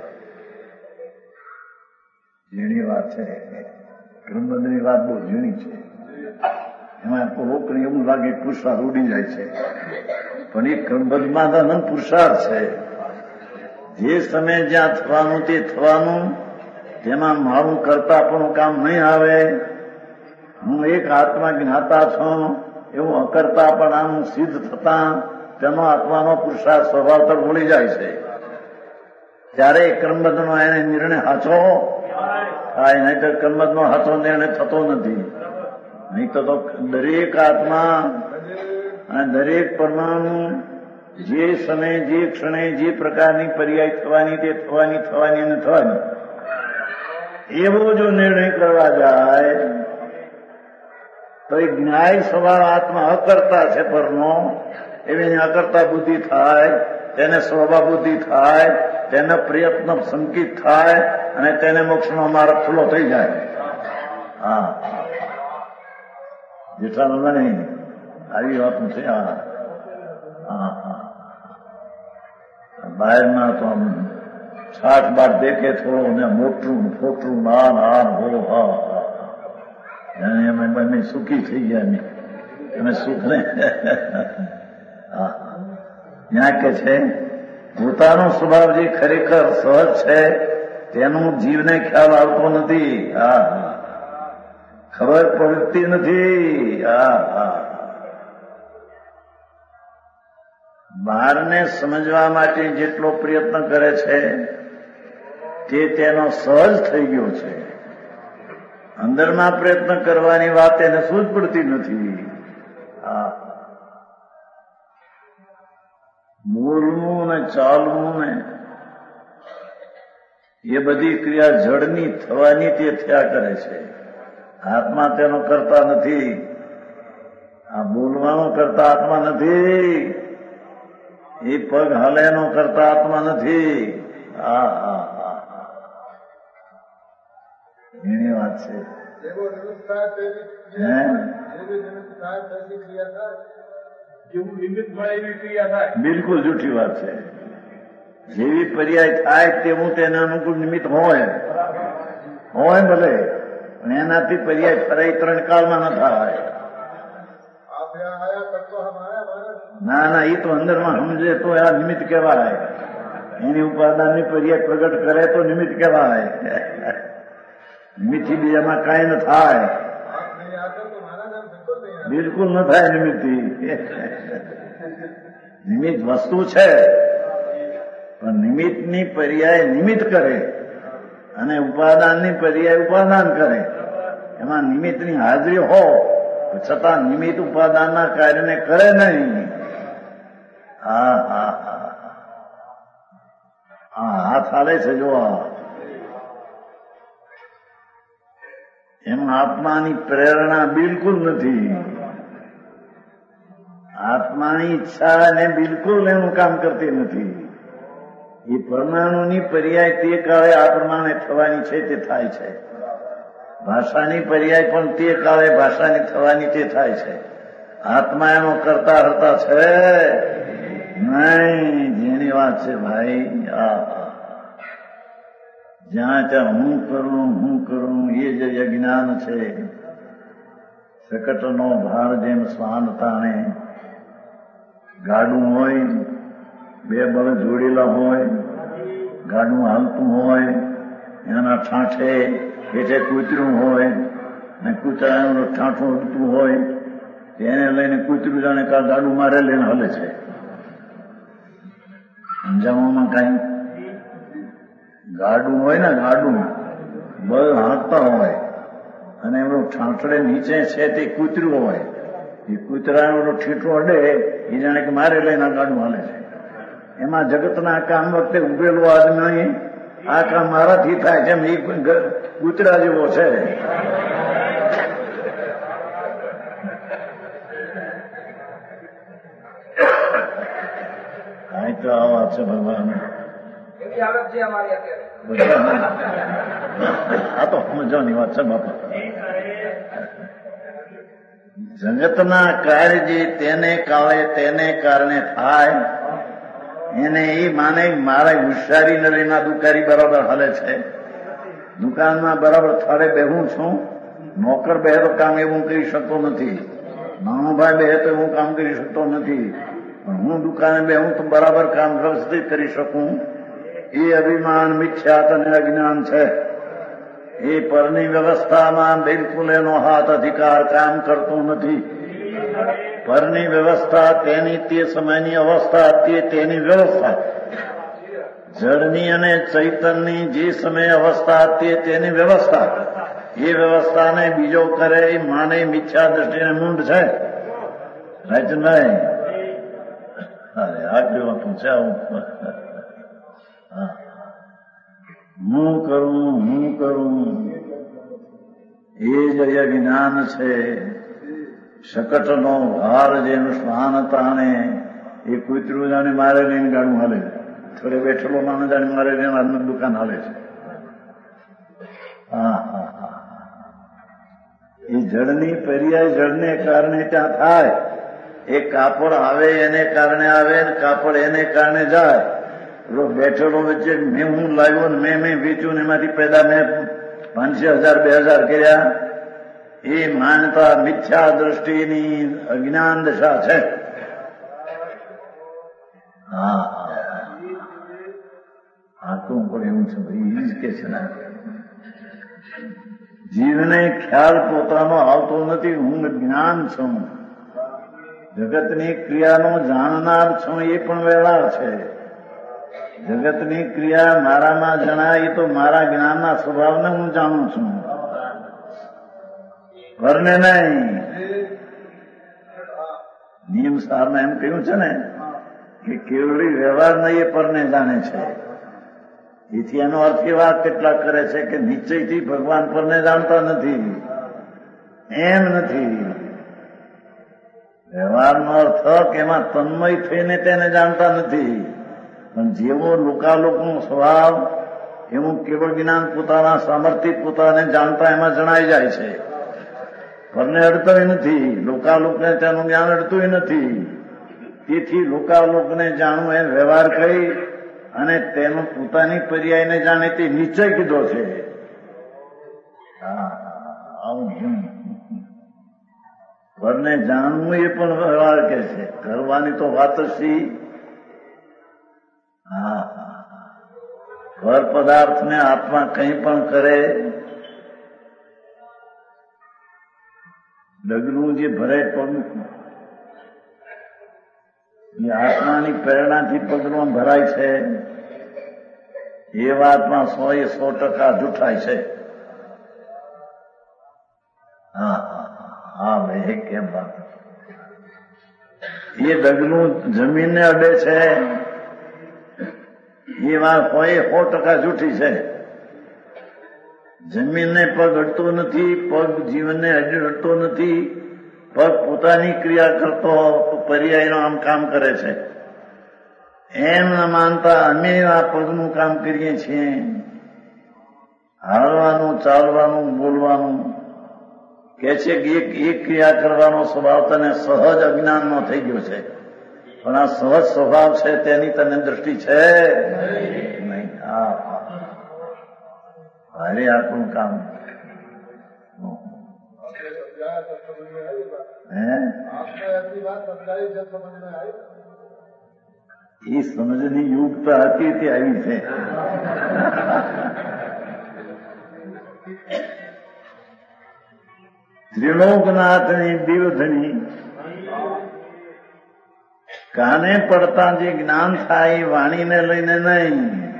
ઝીણી વાત છે. ક્રમબદ્ધની વાત બહુ ઝીણી છે. એમાં લોકોને એવું લાગે પુરુષાર્થ ઉડી જાય છે, પણ એ ક્રમબદ્ધમાં અનંત પુરુષાર્થ છે. જે સમય જ્યાં થવાનું તે થવાનું, તેમાં મારું કરતા પણ કામ નહીં આવે. હું એક આત્મા જ્ઞાતા છું એવું અકર્તા પણ આનું સિદ્ધ થતા તેનો આત્માનો પુરુષાર્થ સ્વભાવ તરફ વળી જાય છે. ત્યારે ક્રમબદ્ધનો એને નિર્ણય સાચો થાય, નહીં તો ક્રમબદ્ધનો સાચો નિર્ણય થતો નથી. નહીં તો દરેક આત્મા અને દરેક પરમાણુ જે સમય જે ક્ષણે જે પ્રકારની પર્યાય થવાની તે થવાની થવાની અને થવાની, એવો જો નિર્ણય કરવા જાય તો એ જ્ઞાય સ્વભાવ આત્મા અકર્તા છે પરનો, એવી અકર્તા બુદ્ધિ થાય, તેને સ્વભાવ બુદ્ધિ થાય, તેને પ્રયત્ન સંકિત થાય અને તેને મોક્ષનો માર્ગ ખુલ્લો થઈ જાય. જેઠાલાલ નહીં આવી વાત છે. બહારના તો આમ 60 બાર દેખે થોડો ને મોટું ફોટું નાન હાન હો અમે સુખી થઈ ગયા. અમે સુખ ને ત્યાં કે છે પોતાનો સ્વભાવ જે ખરેખર સહજ છે તેનું જીવને ખ્યાલ આવતો નથી. ખબર પડતી નથી. બહારને સમજવા માટે જેટલો પ્રયત્ન કરે છે તે તેનો સહજ થઈ ગયો છે. અંદરમાં પ્રયત્ન કરવાની વાત એને સૂઝ પડતી નથી. બોલવું ને ચાલવું ને એ બધી ક્રિયા જળની થવાની તે થયા કરે છે. આત્મા તેનો કરતા નથી. આ બોલવાનો કરતા આત્મા નથી. એ પગ હાલેનો કરતા આત્મા નથી. એની વાત છે. બિલકુલ જૂઠી વાત છે. જેવી પર્યાય થાય તેવું તેને અનુકૂળ નિમિત્ત હોય ભલે, પણ એનાથી પર્યાય ફરાઈ 3 કાળમાં ન થાય. ના એ તો અંદરમાં સમજે તો આ નિમિત્ત કહેવાય. એની ઉપાદાનની પર્યાય પ્રગટ કરે તો નિમિત્ત કહેવાય. નિમિત્તથી બીજામાં કાંઈ ન થાય. બિલકુલ ન થાય નિમિત્તથી. નિમિત્ત વસ્તુ છે, પણ નિમિત્તની પર્યાય નિમિત્ત કરે અને ઉપાદાનની પર્યાય ઉપાદાન કરે. એમાં નિમિત્તની હાજરી હો છતાં નિમિત્ત ઉપાદાનના કાર્યને કરે નહીં. હાથ હાલે છે જો એમાં આત્માની પ્રેરણા બિલકુલ નથી. આત્માની ઈચ્છા ને બિલકુલ એનું કામ કરતી નથી. એ પરમાણુની પર્યાય તે કાળે આ પ્રમાણે થવાની છે તે થાય છે. ભાષાની પર્યાય પણ તે કાળે ભાષાની થવાની તે થાય છે. આત્મા એનો કરતા હરતા છે નહીં. જેની વાત છે ભાઈ. જ્યાં ત્યાં હું કરું એ જ અજ્ઞાન છે. શકટનો ભાર જેમ શ્વાન તાણે. ગાડું હોય, બે બળ જોડેલા હોય, ગાડું હાલતું હોય, એના ઠાંઠે હેઠે કૂતરું હોય ને કૂતરાનું ઠાંઠું ઉડતું હોય, તેને લઈને કૂતરું જાણે કા ગાડું મારે લઈને હલે છે. સમજાવવામાં કઈ ગાડું હોય ને ગાડું બળ હાંકતા હોય અને એમનું ઠાંઠડે નીચે છે તે કૂતરું હોય. એ કૂતરાનું ઠીઠું અડે એ જાણે કે મારે લઈને ગાડું હાલે છે. એમાં જગતના કામ વખતે ઉભેલો આદમી આ કામ મારાથી થાય છે એ કૂતરા જેવો છે. કાંઈ તો આ વાત છે ભગવાન. આ તો સમજવાની વાત છે બાપા. જગતના કાર્ય જે તેને કાળે તેને કારણે થાય એને એ માને મારે હોશિયારી ન લઈને દુકારી બરાબર હાલે છે. દુકાનમાં બરાબર થાળે બેહું છું. નોકર બે તો કામ એવું કરી શકતો નથી. નાનો ભાઈ બે તો હું કામ કરી શકતો નથી. પણ હું દુકાને બેહું તો બરાબર કામ વ્યવસ્થિત કરી શકું. એ અભિમાન મિથ્યાત અને અજ્ઞાન છે. એ પરની વ્યવસ્થામાં બિલકુલ એનો હાથ અધિકાર કામ કરતો નથી. પરની વ્યવસ્થા તેની તે સમયની અવસ્થા તેની વ્યવસ્થા. જળની અને ચૈતનની જે સમય અવસ્થા તેની વ્યવસ્થા. એ વ્યવસ્થાને બીજો કરે એ માને મિથ્યા દ્રષ્ટિને મૂંઢ છે. રાજનભાઈ અરે આ કેવા પૂછ્યા. હું કરું એ જ જ્ઞાન છે. શકટનો ભાર જેમ શ્વાન તાણે. એ કૂતરું જાણે મારે લઈને ગાડું હાલે. થોડે બેઠેલો માનો જાણે મારે લઈને આજની દુકાન હાલે છે. એ જળની પર્યાય જળને કારણે ત્યાં થાય. એ કાપડ આવે એને કારણે આવે ને કાપડ એને કારણે જાય. બેઠેલો વચ્ચે મેં હું લાવ્યો ને મેં વેચ્યું ને એમાંથી પેદા મેં 500,000 2,000 કર્યા. એ માનતા મિથ્યા દ્રષ્ટિની અજ્ઞાન દશા છે. આખું પણ એવું છે ભાઈ. એ જ કે છે ને જીવને ખ્યાલ પોતાનો આવતો નથી. હું જ્ઞાન છું. જગતની ક્રિયાનો જાણનાર છું એ પણ વેળાર છે. જગતની ક્રિયા મારામાં જણાય તો મારા જ્ઞાનના સ્વભાવને હું જાણું છું. પરને નહીં. નિયમ સારમાં એમ કહ્યું છે ને કે કેવડી વ્યવહાર નહીં એ પરને જાણે છે. એથી એનો અર્થ એ વાત કેટલાક કરે છે કે નિશ્ચયથી ભગવાન પરને જાણતા નથી. એમ નથી. વ્યવહારનો અર્થ કે એમાં તન્મય થઈને તેને જાણતા નથી. પણ જેવો લોકાલોકનો સ્વભાવ એવું કેવળ જ્ઞાન પોતાના સામર્થ્ય પોતાને જાણતા એમાં જણાઈ જાય છે. પરને અડતોય નથી. લોકાલોકને તેનું જ્ઞાન અડતું નથી. તેથી લોકાલોકને જાણવું એ વ્યવહાર કહી અને તેનો પોતાની પર્યાયને જાણે તે નિશ્ચય કીધો છે. પરને જાણવું એ પણ વ્યવહાર કહે છે. કરવાની તો વાત સી. પર પદાર્થને આત્મા કંઈ પણ કરે. ડગલું જે ભરાય પગ એ આત્માની પ્રેરણાથી પગમાં ભરાય છે. એ વાતમાં 100% જૂઠાય છે. હા હા હા ભાઈ કેમ વાત, એ ડગલું જમીનને અડે છે એ વાત 100% જૂઠી છે. જમીનને પગ અડતો નથી, પગ જીવનને અડતો નથી, પગ પોતાની ક્રિયા કરતો પર્યાયનો આમ કામ કરે છે. એમ ન માનતા અમે આ પગનું કામ કરીએ છીએ. હાલવાનું, ચાલવાનું, બોલવાનું કે છે કે એક ક્રિયા કરવાનો સ્વભાવ તને સહજ અજ્ઞાનનો થઈ ગયો છે, પણ આ સહજ સ્વભાવ છે તેની તને દ્રષ્ટિ છે નહીં. હા ભારે આપણું કામ. એ સમજની યુગતા હતી તે આવી છે. ત્રિલોકનાથની દિવધણી કાને પડતા જે જ્ઞાન થાય એ વાણીને લઈને નહીં,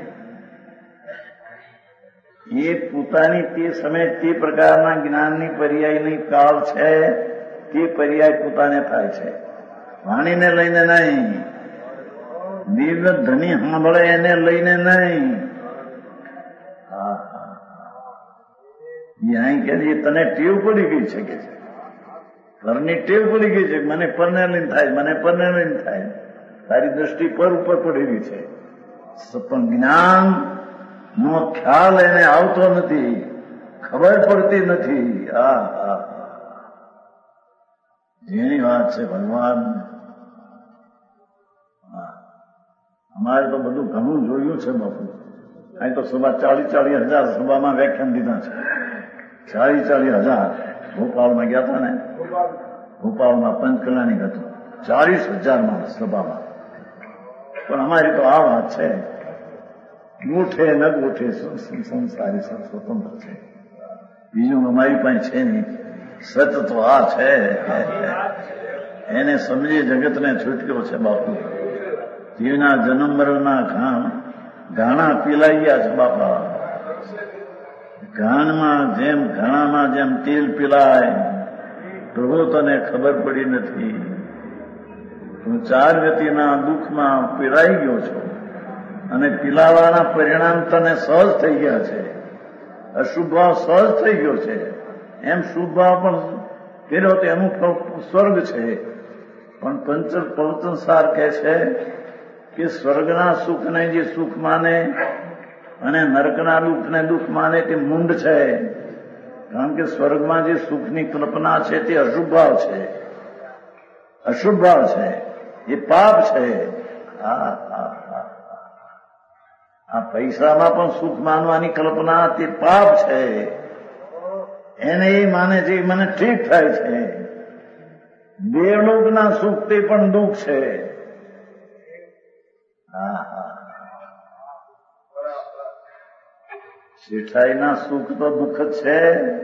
એ પોતાની તે સમય તે પ્રકારના જ્ઞાનની પર્યાયની કાળ છે, તે પર્યાય પોતાને થાય છે, વાણીને લઈને નહીં. દિવ્ય ધની સાંભળે એને લઈને નહીં. અહીં કે તને ટેવ પડી ગઈ છે કે છે, ઘરની ટેવ પડી ગઈ છે, મને પરને લઈને થાય, મને પરને લઈને થાય. તારી દ્રષ્ટિ પર ઉપર પડેલી છે, પણ જ્ઞાન નો ખ્યાલ એને આવતો નથી, ખબર પડતી નથી. જેની વાત છે ભગવાન. અમારે તો બધું ઘણું જોયું છે બાપુ. અહીં તો સભા 40,000 સભામાં વ્યાખ્યાન દીધા છે. 40,000 ભોપાલમાં ગયા હતા ને, ભોપાલમાં પંચકલાની હતું 40,000 સભામાં. પણ અમારી તો આ વાત છે, ગોઠે ન ગોઠે સંસારી સ્વતંત્ર છે, બીજું અમારી પાસે છે નહીં. સત તો આ છે, એને સમજી જગતને છૂટક્યો છે બાપુ. જીવના જન્મ મરણના ઘાણા પીલાઈ ગયા છે બાપા. ઘાણામાં જેમ તેલ પીલાય, પ્રભુ તને ખબર પડી નથી. તું 4 ગતિના દુઃખમાં પીડાઈ ગયો છો, અને પીલાવાના પરિણામ તને સહજ થઈ ગયા છે. અશુભ ભાવ સહજ થઈ ગયો છે, એમ શુભ ભાવ પણ કર્યો તો એનું સ્વર્ગ છે. પણ પ્રવચનસાર કહે છે કે સ્વર્ગના સુખને જે સુખ માને અને નરકના દુઃખને દુઃખ માને તે મૂંડ છે. કારણ કે સ્વર્ગમાં જે સુખની કલ્પના છે તે અશુભ ભાવ છે, અશુભ ભાવ છે, એ પાપ છે. આ પૈસામાં પણ સુખ માનવાની કલ્પના તે પાપ છે. એને એ માને છે મને ઠીક થાય છે. દેવલોકના સુખ તે પણ દુઃખ છે. શેઠાઈના સુખ તો દુઃખ જ છે,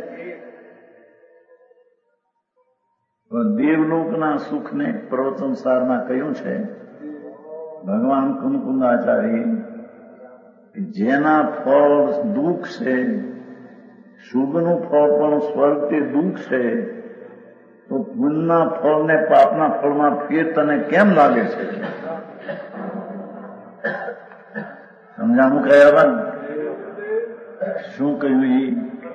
પણ દેવલોકના સુખને પ્રવચનસારમાં કહ્યું છે ભગવાન કુમકુંદાચાર્ય, જેના ફળ દુઃખ છે, શુભનું ફળ પણ સ્વર્ગ તે દુઃખ છે, તો પુણ્યના ફળને પાપના ફળમાં ફેર તને કેમ લાગે છે? સમજાણું કયા બાદ શું કહ્યું?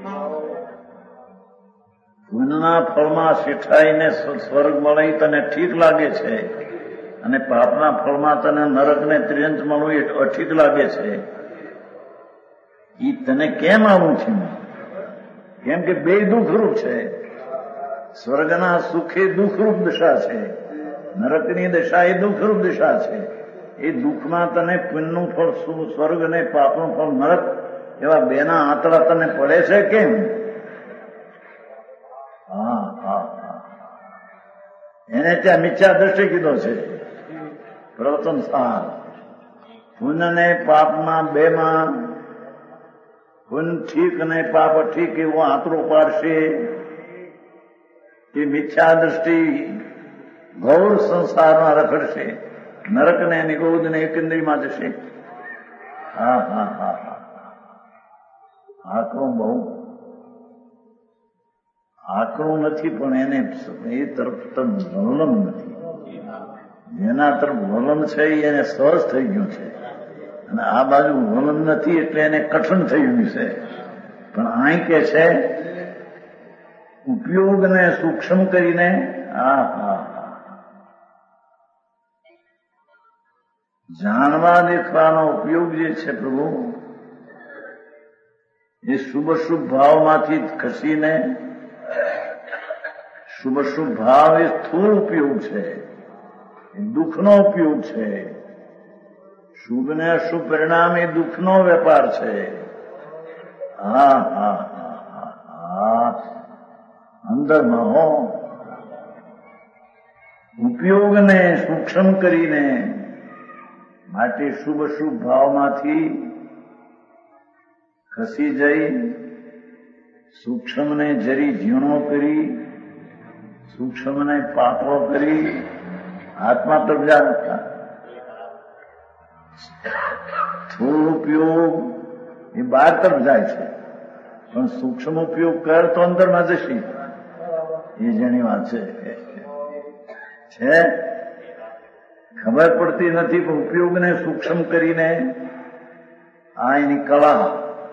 પુણ્યના ફળમાં શેઠાઈને સ્વર્ગ મળે તને ઠીક લાગે છે, અને પાપના ફળમાં તને નરકને ત્રિયંચ મળવું એ અઠીક લાગે છે. એ તને કેમ આવું છે? કેમ કે બે દુઃખરૂપ છે. સ્વર્ગના સુખ એ દુઃખરૂપ દશા છે, નરકની દશા એ દુઃખરૂપ દશા છે. એ દુઃખમાં તને પુણ્યનું ફળ સ્વર્ગ અને પાપનું ફળ નરક એવા બેના આંતરા તને પડે છે કેમ? એને ત્યાં મિથ્યા દ્રષ્ટિ કીધો છે પ્રવચન સાર. પુણ્ય ને પાપમાં બેમાં પુણ્ય ઠીક અને પાપ ઠીક એવો આંતરો પાડશે. એ મિથ્યા દ્રષ્ટિ ઘોર સંસારમાં રખડશે, નરકને નિગોદને એકંદરીમાં જશે. હા હા હા હા આકરું બહુ આકરું નથી, પણ એને એ તરફ તો વલણ નથી. જેના તરફ વલણ છે એને સહજ થઈ ગયું છે, અને આ બાજુ વલણ નથી એટલે એને કઠણ થઈ ગયું છે. પણ અહીં કે છે ઉપયોગને સૂક્ષ્મ કરીને જાણવા દેખવાનો ઉપયોગ જે છે પ્રભુ, એ શુભ શુભ ભાવમાંથી ખસીને, શુભ શુભ ભાવ એ સ્થૂળ ઉપયોગ છે, એ દુઃખનો ઉપયોગ છે. શુભ ને અશુભ પરિણામ એ દુઃખનો વેપાર છે. હા હા હા હા હા અંદરમાં હો ઉપયોગને સૂક્ષ્મ કરીને, માટે શુભ શુભ ભાવમાંથી ખસી જઈ સૂક્ષ્મને જરી ઝીણો કરી, સૂક્ષ્મને પાતળો કરી આત્મા તરફ જાતા. સ્થૂળ ઉપયોગ એ બહાર તરફ જાય છે, પણ સૂક્ષ્મ ઉપયોગ કર તો અંદરમાં જશે. એ જેની વાત છે ખબર પડતી નથી, પણ ઉપયોગને સૂક્ષ્મ કરીને આ એની કળા.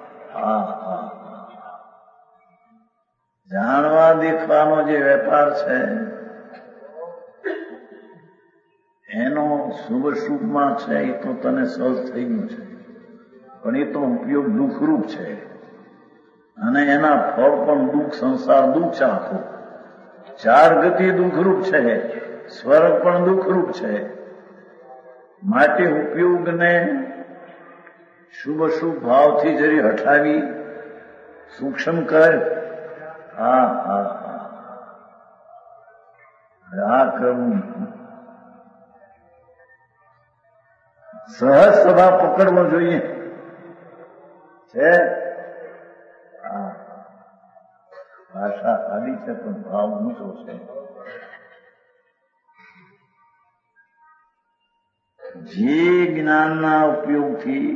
જાણવા દેખવાનો જે વેપાર છે એનો શુભ શુભમાં છે એ તો તને સહજ થઈ ગયું છે, પણ એ તો ઉપયોગ દુઃખરૂપ છે, અને એના ફળ પણ દુઃખ. સંસાર દુઃખ છે આખું. ચાર ગતિ દુઃખરૂપ છે, સ્વર્ગ પણ દુઃખરૂપ છે. માટે ઉપયોગને શુભ શુભ ભાવથી જરી હટાવી સૂક્ષ્મ કર. હા હા હા કરવું સહજ સભા પકડવો જોઈએ છે. ભાષા સાદી છે પણ ભાવ ઊંચો છે. જે જ્ઞાનના ઉપયોગથી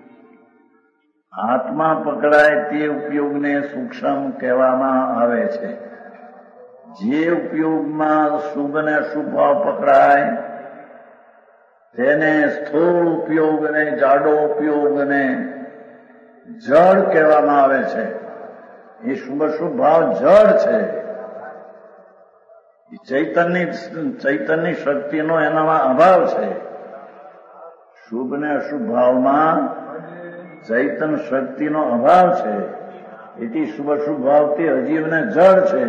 આત્મા પકડાય તે ઉપયોગને સૂક્ષ્મ કહેવામાં આવે છે. જે ઉપયોગમાં શુભ ને અશુભ ભાવ પકડાય તેને સ્થૂળ ઉપયોગને, જાડો ઉપયોગને જડ કહેવામાં આવે છે. એ શુભ શુભ ભાવ જડ છે. ચૈતન્ય શક્તિનો એનામાં અભાવ છે. શુભ ને અશુભ ભાવમાં ચૈતન શક્તિનો અભાવ છે. એથી શુભ શુભ ભાવથી અજીવને જડ છે.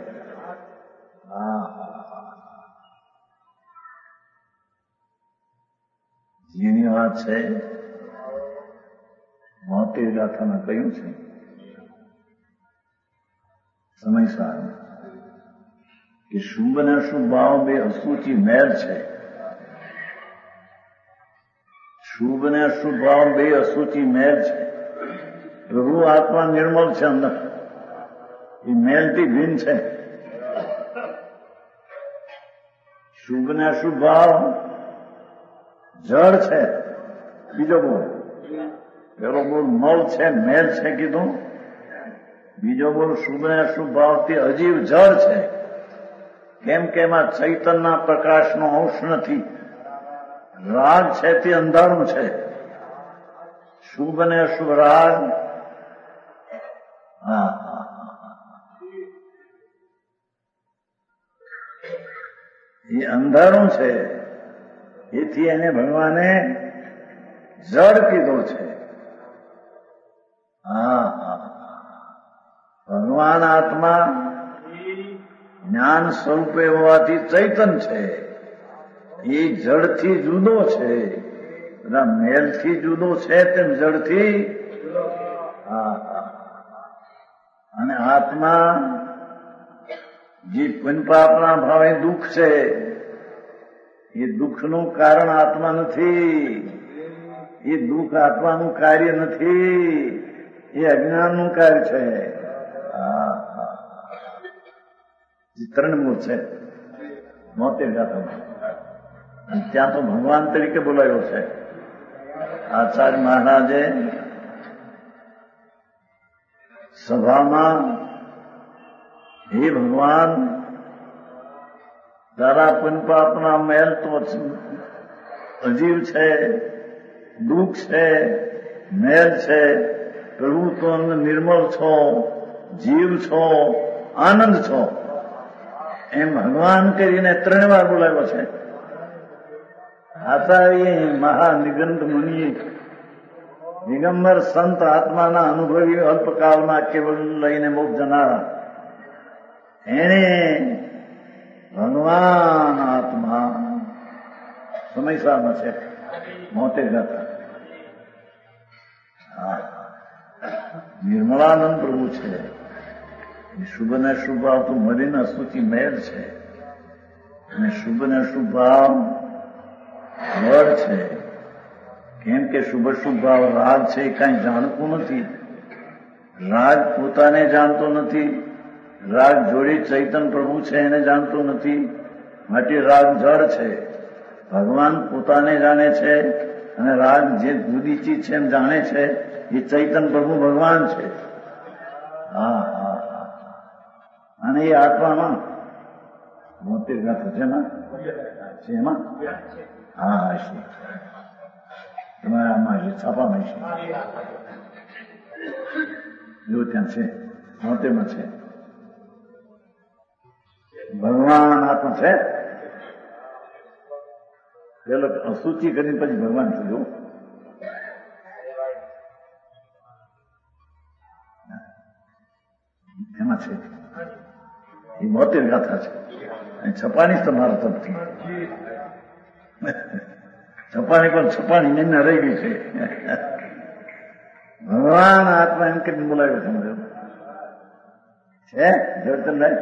જેની વાત છે મોટી ગાથામાં કહ્યું છે સમયસાર કે શુભ અને અશુભ ભાવ બે અસુચિ મેળ છે. શુભ અને અશુભ ભાવ બે અસુચિ મેળ છે. પ્રભુ આત્મા નિર્મળ છે, અંદર એ મેલથી ભિન્ન છે. શુભ ને અશુભ ભાવ જળ છે. બીજો બોલ, પેલો બોલ મળ છે, મેલ છે કીધું. બીજો બોલ શુભ ને અશુભ ભાવથી અજીવ જળ છે. કેમ કે એમાં ચૈતનના પ્રકાશનો અંશ નથી. રાગ છે તે અંધારું છે. શુભ અને અશુભ રાગ એ અંધારું છે. એથી એને ભગવાને જડ કીધો છે. ભગવાન આત્મા જ્ઞાન સ્વરૂપે હોવાથી ચૈતન છે. એ જડથી જુદો છે. બધા મેલથી જુદો છે તેમ જડથી. અને આત્મા જે પુણ્યપાપના ભાવે દુઃખ છે, એ દુઃખનું કારણ આત્મા નથી. એ દુઃખ આત્માનું કાર્ય નથી. એ અજ્ઞાનનું કાર્ય છે. ત્રણ છે મોતે ગાથામાં. ત્યાં તો ભગવાન તરીકે બોલાયો છે. આચાર્ય મહારાજે સભામાં હે ભગવાન તારા પુનપાપના મેલ તો અજીવ છે, દુઃખ છે, મેલ છે, પ્રભુ તો નિર્મળ છો, જીવ છો, આનંદ છો, એમ ભગવાન કરીને 3 વાર બોલાવ્યો છે. આચાર્ય મહાનિગંધ મુનિ દિગંબર સંત આત્માના અનુભવી અલ્પકાળમાં કેવળ લઈને મોક્ષ જનારા એને ભગવાન આત્મા સમયસારમાં છે 72 ગાતા. નિર્મળાનંદ પ્રભુ છે. શુભ ને શુભ ભાવ તો મરીને અસુચિ મેળ છે અને શુભ ને શુભ ભાવ વડ છે. કેમ કે શુભ શુભ ભાવ રાગ છે એ કાંઈ જાણતું નથી. રાગ પોતાને જાણતો નથી. રાગ જોડી ચૈતન પ્રભુ છે એને જાણતો નથી. માટે રાગ જળ છે. ભગવાન પોતાને જાણે છે અને રાગ જે જુદી ચીજ છે એમ જાણે છે એ ચૈતન પ્રભુ ભગવાન છે. હા હા હા. અને એ આત્મામાં 72 ગાથા છે છે એમાં. હા હશે તમારા આમાં હશે, છાપામાં હશે. જો ત્યાં છે 72 છે. ભગવાન આત્મા છે. પેલો અસુચિ કરીને પછી ભગવાન છે. જો એમાં છે એ 72 ગાથા છે. છપાની તમારા તરફથી છપાની પણ છપાની નિર્ણય રહી ગઈ છે. ભગવાન આત્મા એમ કરીને બોલાવ્યો છે જળચંદ્ર.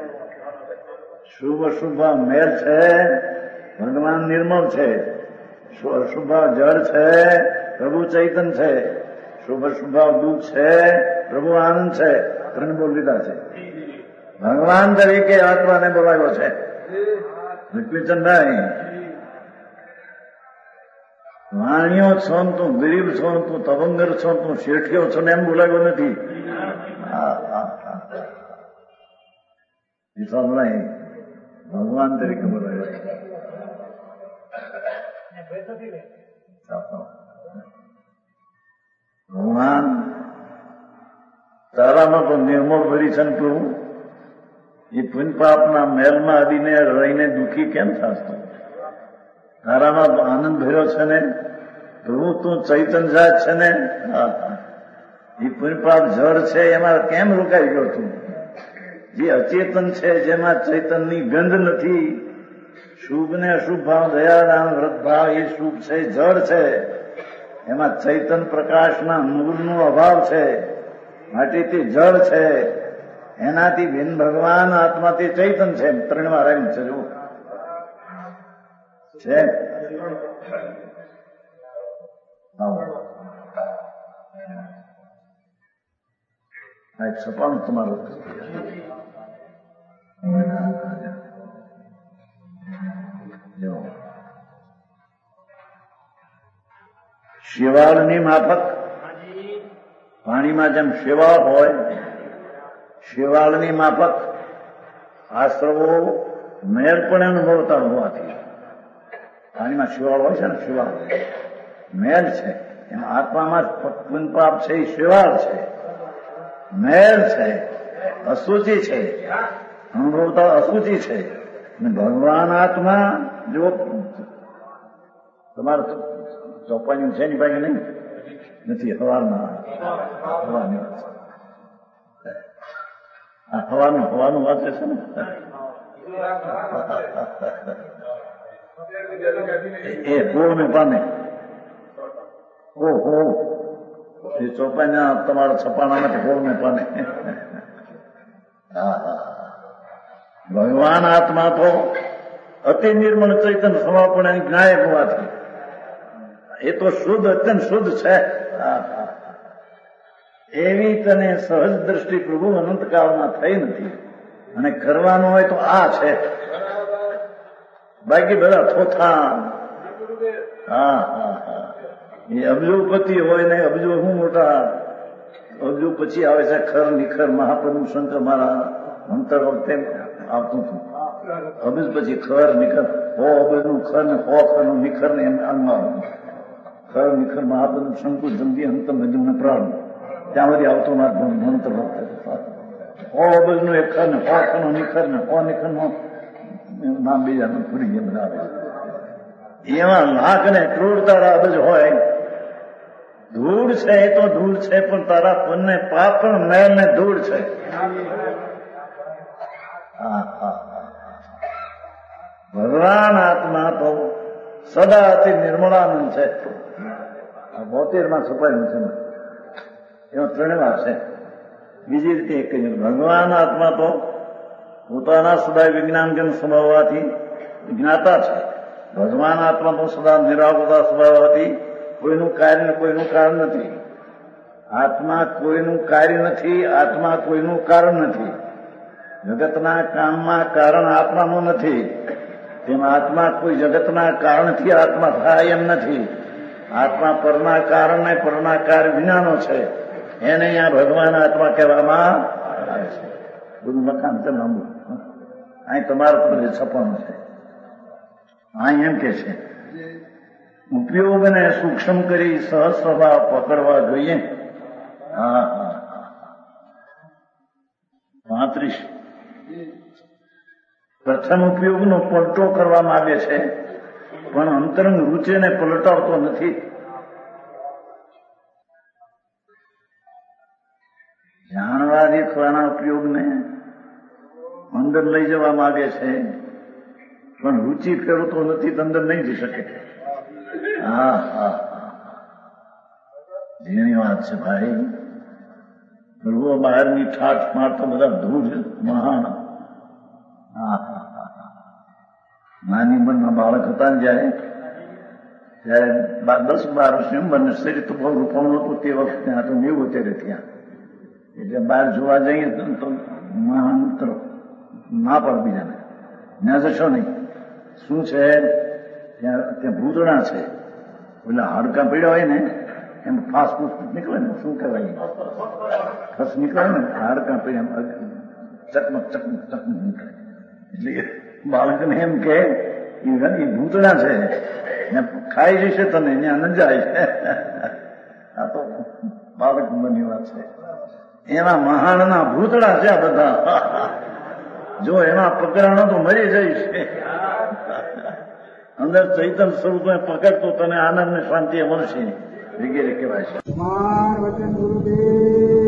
શુભ શુભ મેલ છે, ભગવાન નિર્મળ છે. શુભ જળ છે, પ્રભુ ચૈતન છે. શુભ શુભ દુઃખ છે, પ્રભુ આનંદ છે. 3 બોલ લીધા છે. ભગવાન તરીકે આત્માને બોલાવ્યો છે. વિષ્ણુચંદ્રાય વાણીઓ છો ને તું ગરીબ છો ને તું તવંગર છો ને તું શેઠિયો છો ને એમ બોલાવ્યો નથી. નહીં ભગવાન તરીકે બોલાવ્યો છે. ભગવાન તારામાં તો નિર્મળ ભરી છે ને પ્રભુ એ પુણ્યપાપના મેલમાં અડીને રહીને દુઃખી કેમ થાતો? તારામાં આનંદ ભર્યો છે ને પ્રભુ તું ચૈતન જાત છે ને. એ પુણ્યપાપ જળ છે એમાં કેમ રોકાઈ ગયો તું? જે અચેતન છે જેમાં ચૈતનની ગંધ નથી. શુભ ને અશુભ ભાવ, દયારામ વ્રત ભાવ એ શુભ છે, જળ છે. એમાં ચૈતન પ્રકાશના મૂળનો અભાવ છે. માટે તે જળ છે. એનાથી ભિન્ન ભગવાન આત્માથી ચૈતન છે. 3 વાર એમ છે. જો છે છપાનું તમારું શેવાળની માફક પાણીમાં જેમ શેવાળ હોય, શેવાળની માફક આશ્રવો મેળ પણ અનુભવતા હોવાથી પાણીમાં શેવાળ હોય છે ને, શેવાળ મેળ છે. એમ આત્મામાં પુણ્યપાપ છે એ શેવાળ છે, મેળ છે, અશુચિ છે, અનુભવતા અશુચિ છે. અને ભગવાન આત્મા જો તમારે ચોપાની છે ની પાસે નહીં નથી. હવાનું વાંચે છે ને એ પૂર્ણ પામે. ઓહો એ ચોપાઈના તમારા છપાણા માટે પૂર્ણ પામે. ભગવાન આત્મા તો અતિ નિર્મળ ચૈતન સમાપણાની જ્ઞાયક હોવાથી એ તો શુદ્ધ, અત્યંત શુદ્ધ છે. એવી તને સહજ દ્રષ્ટિ પ્રભુ અનંતકાળમાં થઈ નથી. અને કરવાનું હોય તો આ છે, બાકી બધા થોથા. એ અબજોપતિ હોય ને અબજો હું મોટા અબજો પછી આવે છે ખર નિખર મહાપ્રભુ શંકર મારા અંતર વખતે આવતું હતું. અબજ પછી ખર નિખર હો અબજનું ખર ને હો ખરનું નિખર ને એમ અંગમાં ખર નિખર મહાપ્રભુ શંકુ જલ્દી અંત મજૂને પ્રારંભ ત્યાં બધી આવતો ના મંત્ર વખતે હો અબજનું એક ખર ને હો ખરનું નિખર ને હો નિખર નું નામ બીજાનું ભૂલી ગયા બધા આવે. એમાં લાખ ને ક્રોડ તારા અબજ હોય. ધૂળ છે એ તો ધૂળ છે પણ તારા પુણ્ય પાપ પણ મેલ ને ધૂળ છે. ભગવાન આત્મા તો સદાથી નિર્મળાનંદ છે. 72માં છપાયેલું છે એમાં 3 વાર છે. બીજી રીતે એક ભગવાન આત્મા તો પોતાના સદા વિજ્ઞાન કે સ્વભાવ હોવાથી જ્ઞાતા છે. ભગવાન આત્મા તો સદા નિરાકુતા સ્વભાવ હોવાથી કોઈનું કાર્ય ને કોઈનું કારણ નથી. આત્મા કોઈનું કાર્ય નથી, આત્મા કોઈનું કારણ નથી. જગતના કામમાં કારણ આત્માનું નથી, તેમ આત્મા કોઈ જગતના કારણથી આત્મા થાય એમ નથી. આત્મા પરના કારણ ને પરના કાર્ય વિનાનો છે. એને અહીંયા ભગવાન આત્મા કહેવામાં આવે છે. બધું લખાણ છે લાંબુ, અહીં તમારા પર છપાનું છે. અહીં એમ કે છે ઉપયોગને સૂક્ષ્મ કરી સહજ સ્વભાવ પકડવા જોઈએ. 35 પ્રથમ ઉપયોગનો પલટો કરવામાં આવે છે પણ અંતરંગ રૂચિને પલટાવતો નથી. જાણવા દેખવાના ઉપયોગને અંદર લઈ જવા માંગે છે પણ રૂચિ ફેરવતો નથી, અંદર નહીં જઈ શકે. જેની વાત છે ભાઈ. પ્રભુ બહારની ઠાઠ મારતો બધા ધૂળ મહાન. નાની ઉંમરના બાળક હતા જયારે 10-12 વર્ષની ઉંમરને શરીર તો બહુ રૂપાણું હતું તે વખતે. આ તો 79 થયા. એટલે બહાર જોવા જઈએ તો મહામંત્ર ના પણ બીજાને ત્યાં જશો નહીં. શું છે ત્યાં ભૂતળા છે. એટલે હાડકા પડ્યા હોય ને એમ ફાસ ફૂસ નીકળે ને, શું કહેવાય ફસ નીકળે ને, હાડકા પડ્યા ચકમક ચકમક ચકમક નીકળે. એટલે બાળકને એમ કે એ ભૂતળા છે, ખાઈ જશે તને, ત્યાં ન જાય. આ તો બાળક બની વાત છે. એના મહાણના ભૂતળા છે આ બધા. જો એમાં પકડાણો તો મરી જઈશ. અંદર ચૈતન્ય સ્વરૂપે પકડતો તને આનંદ ને શાંતિ મળશે વગેરે કહેવાય છે.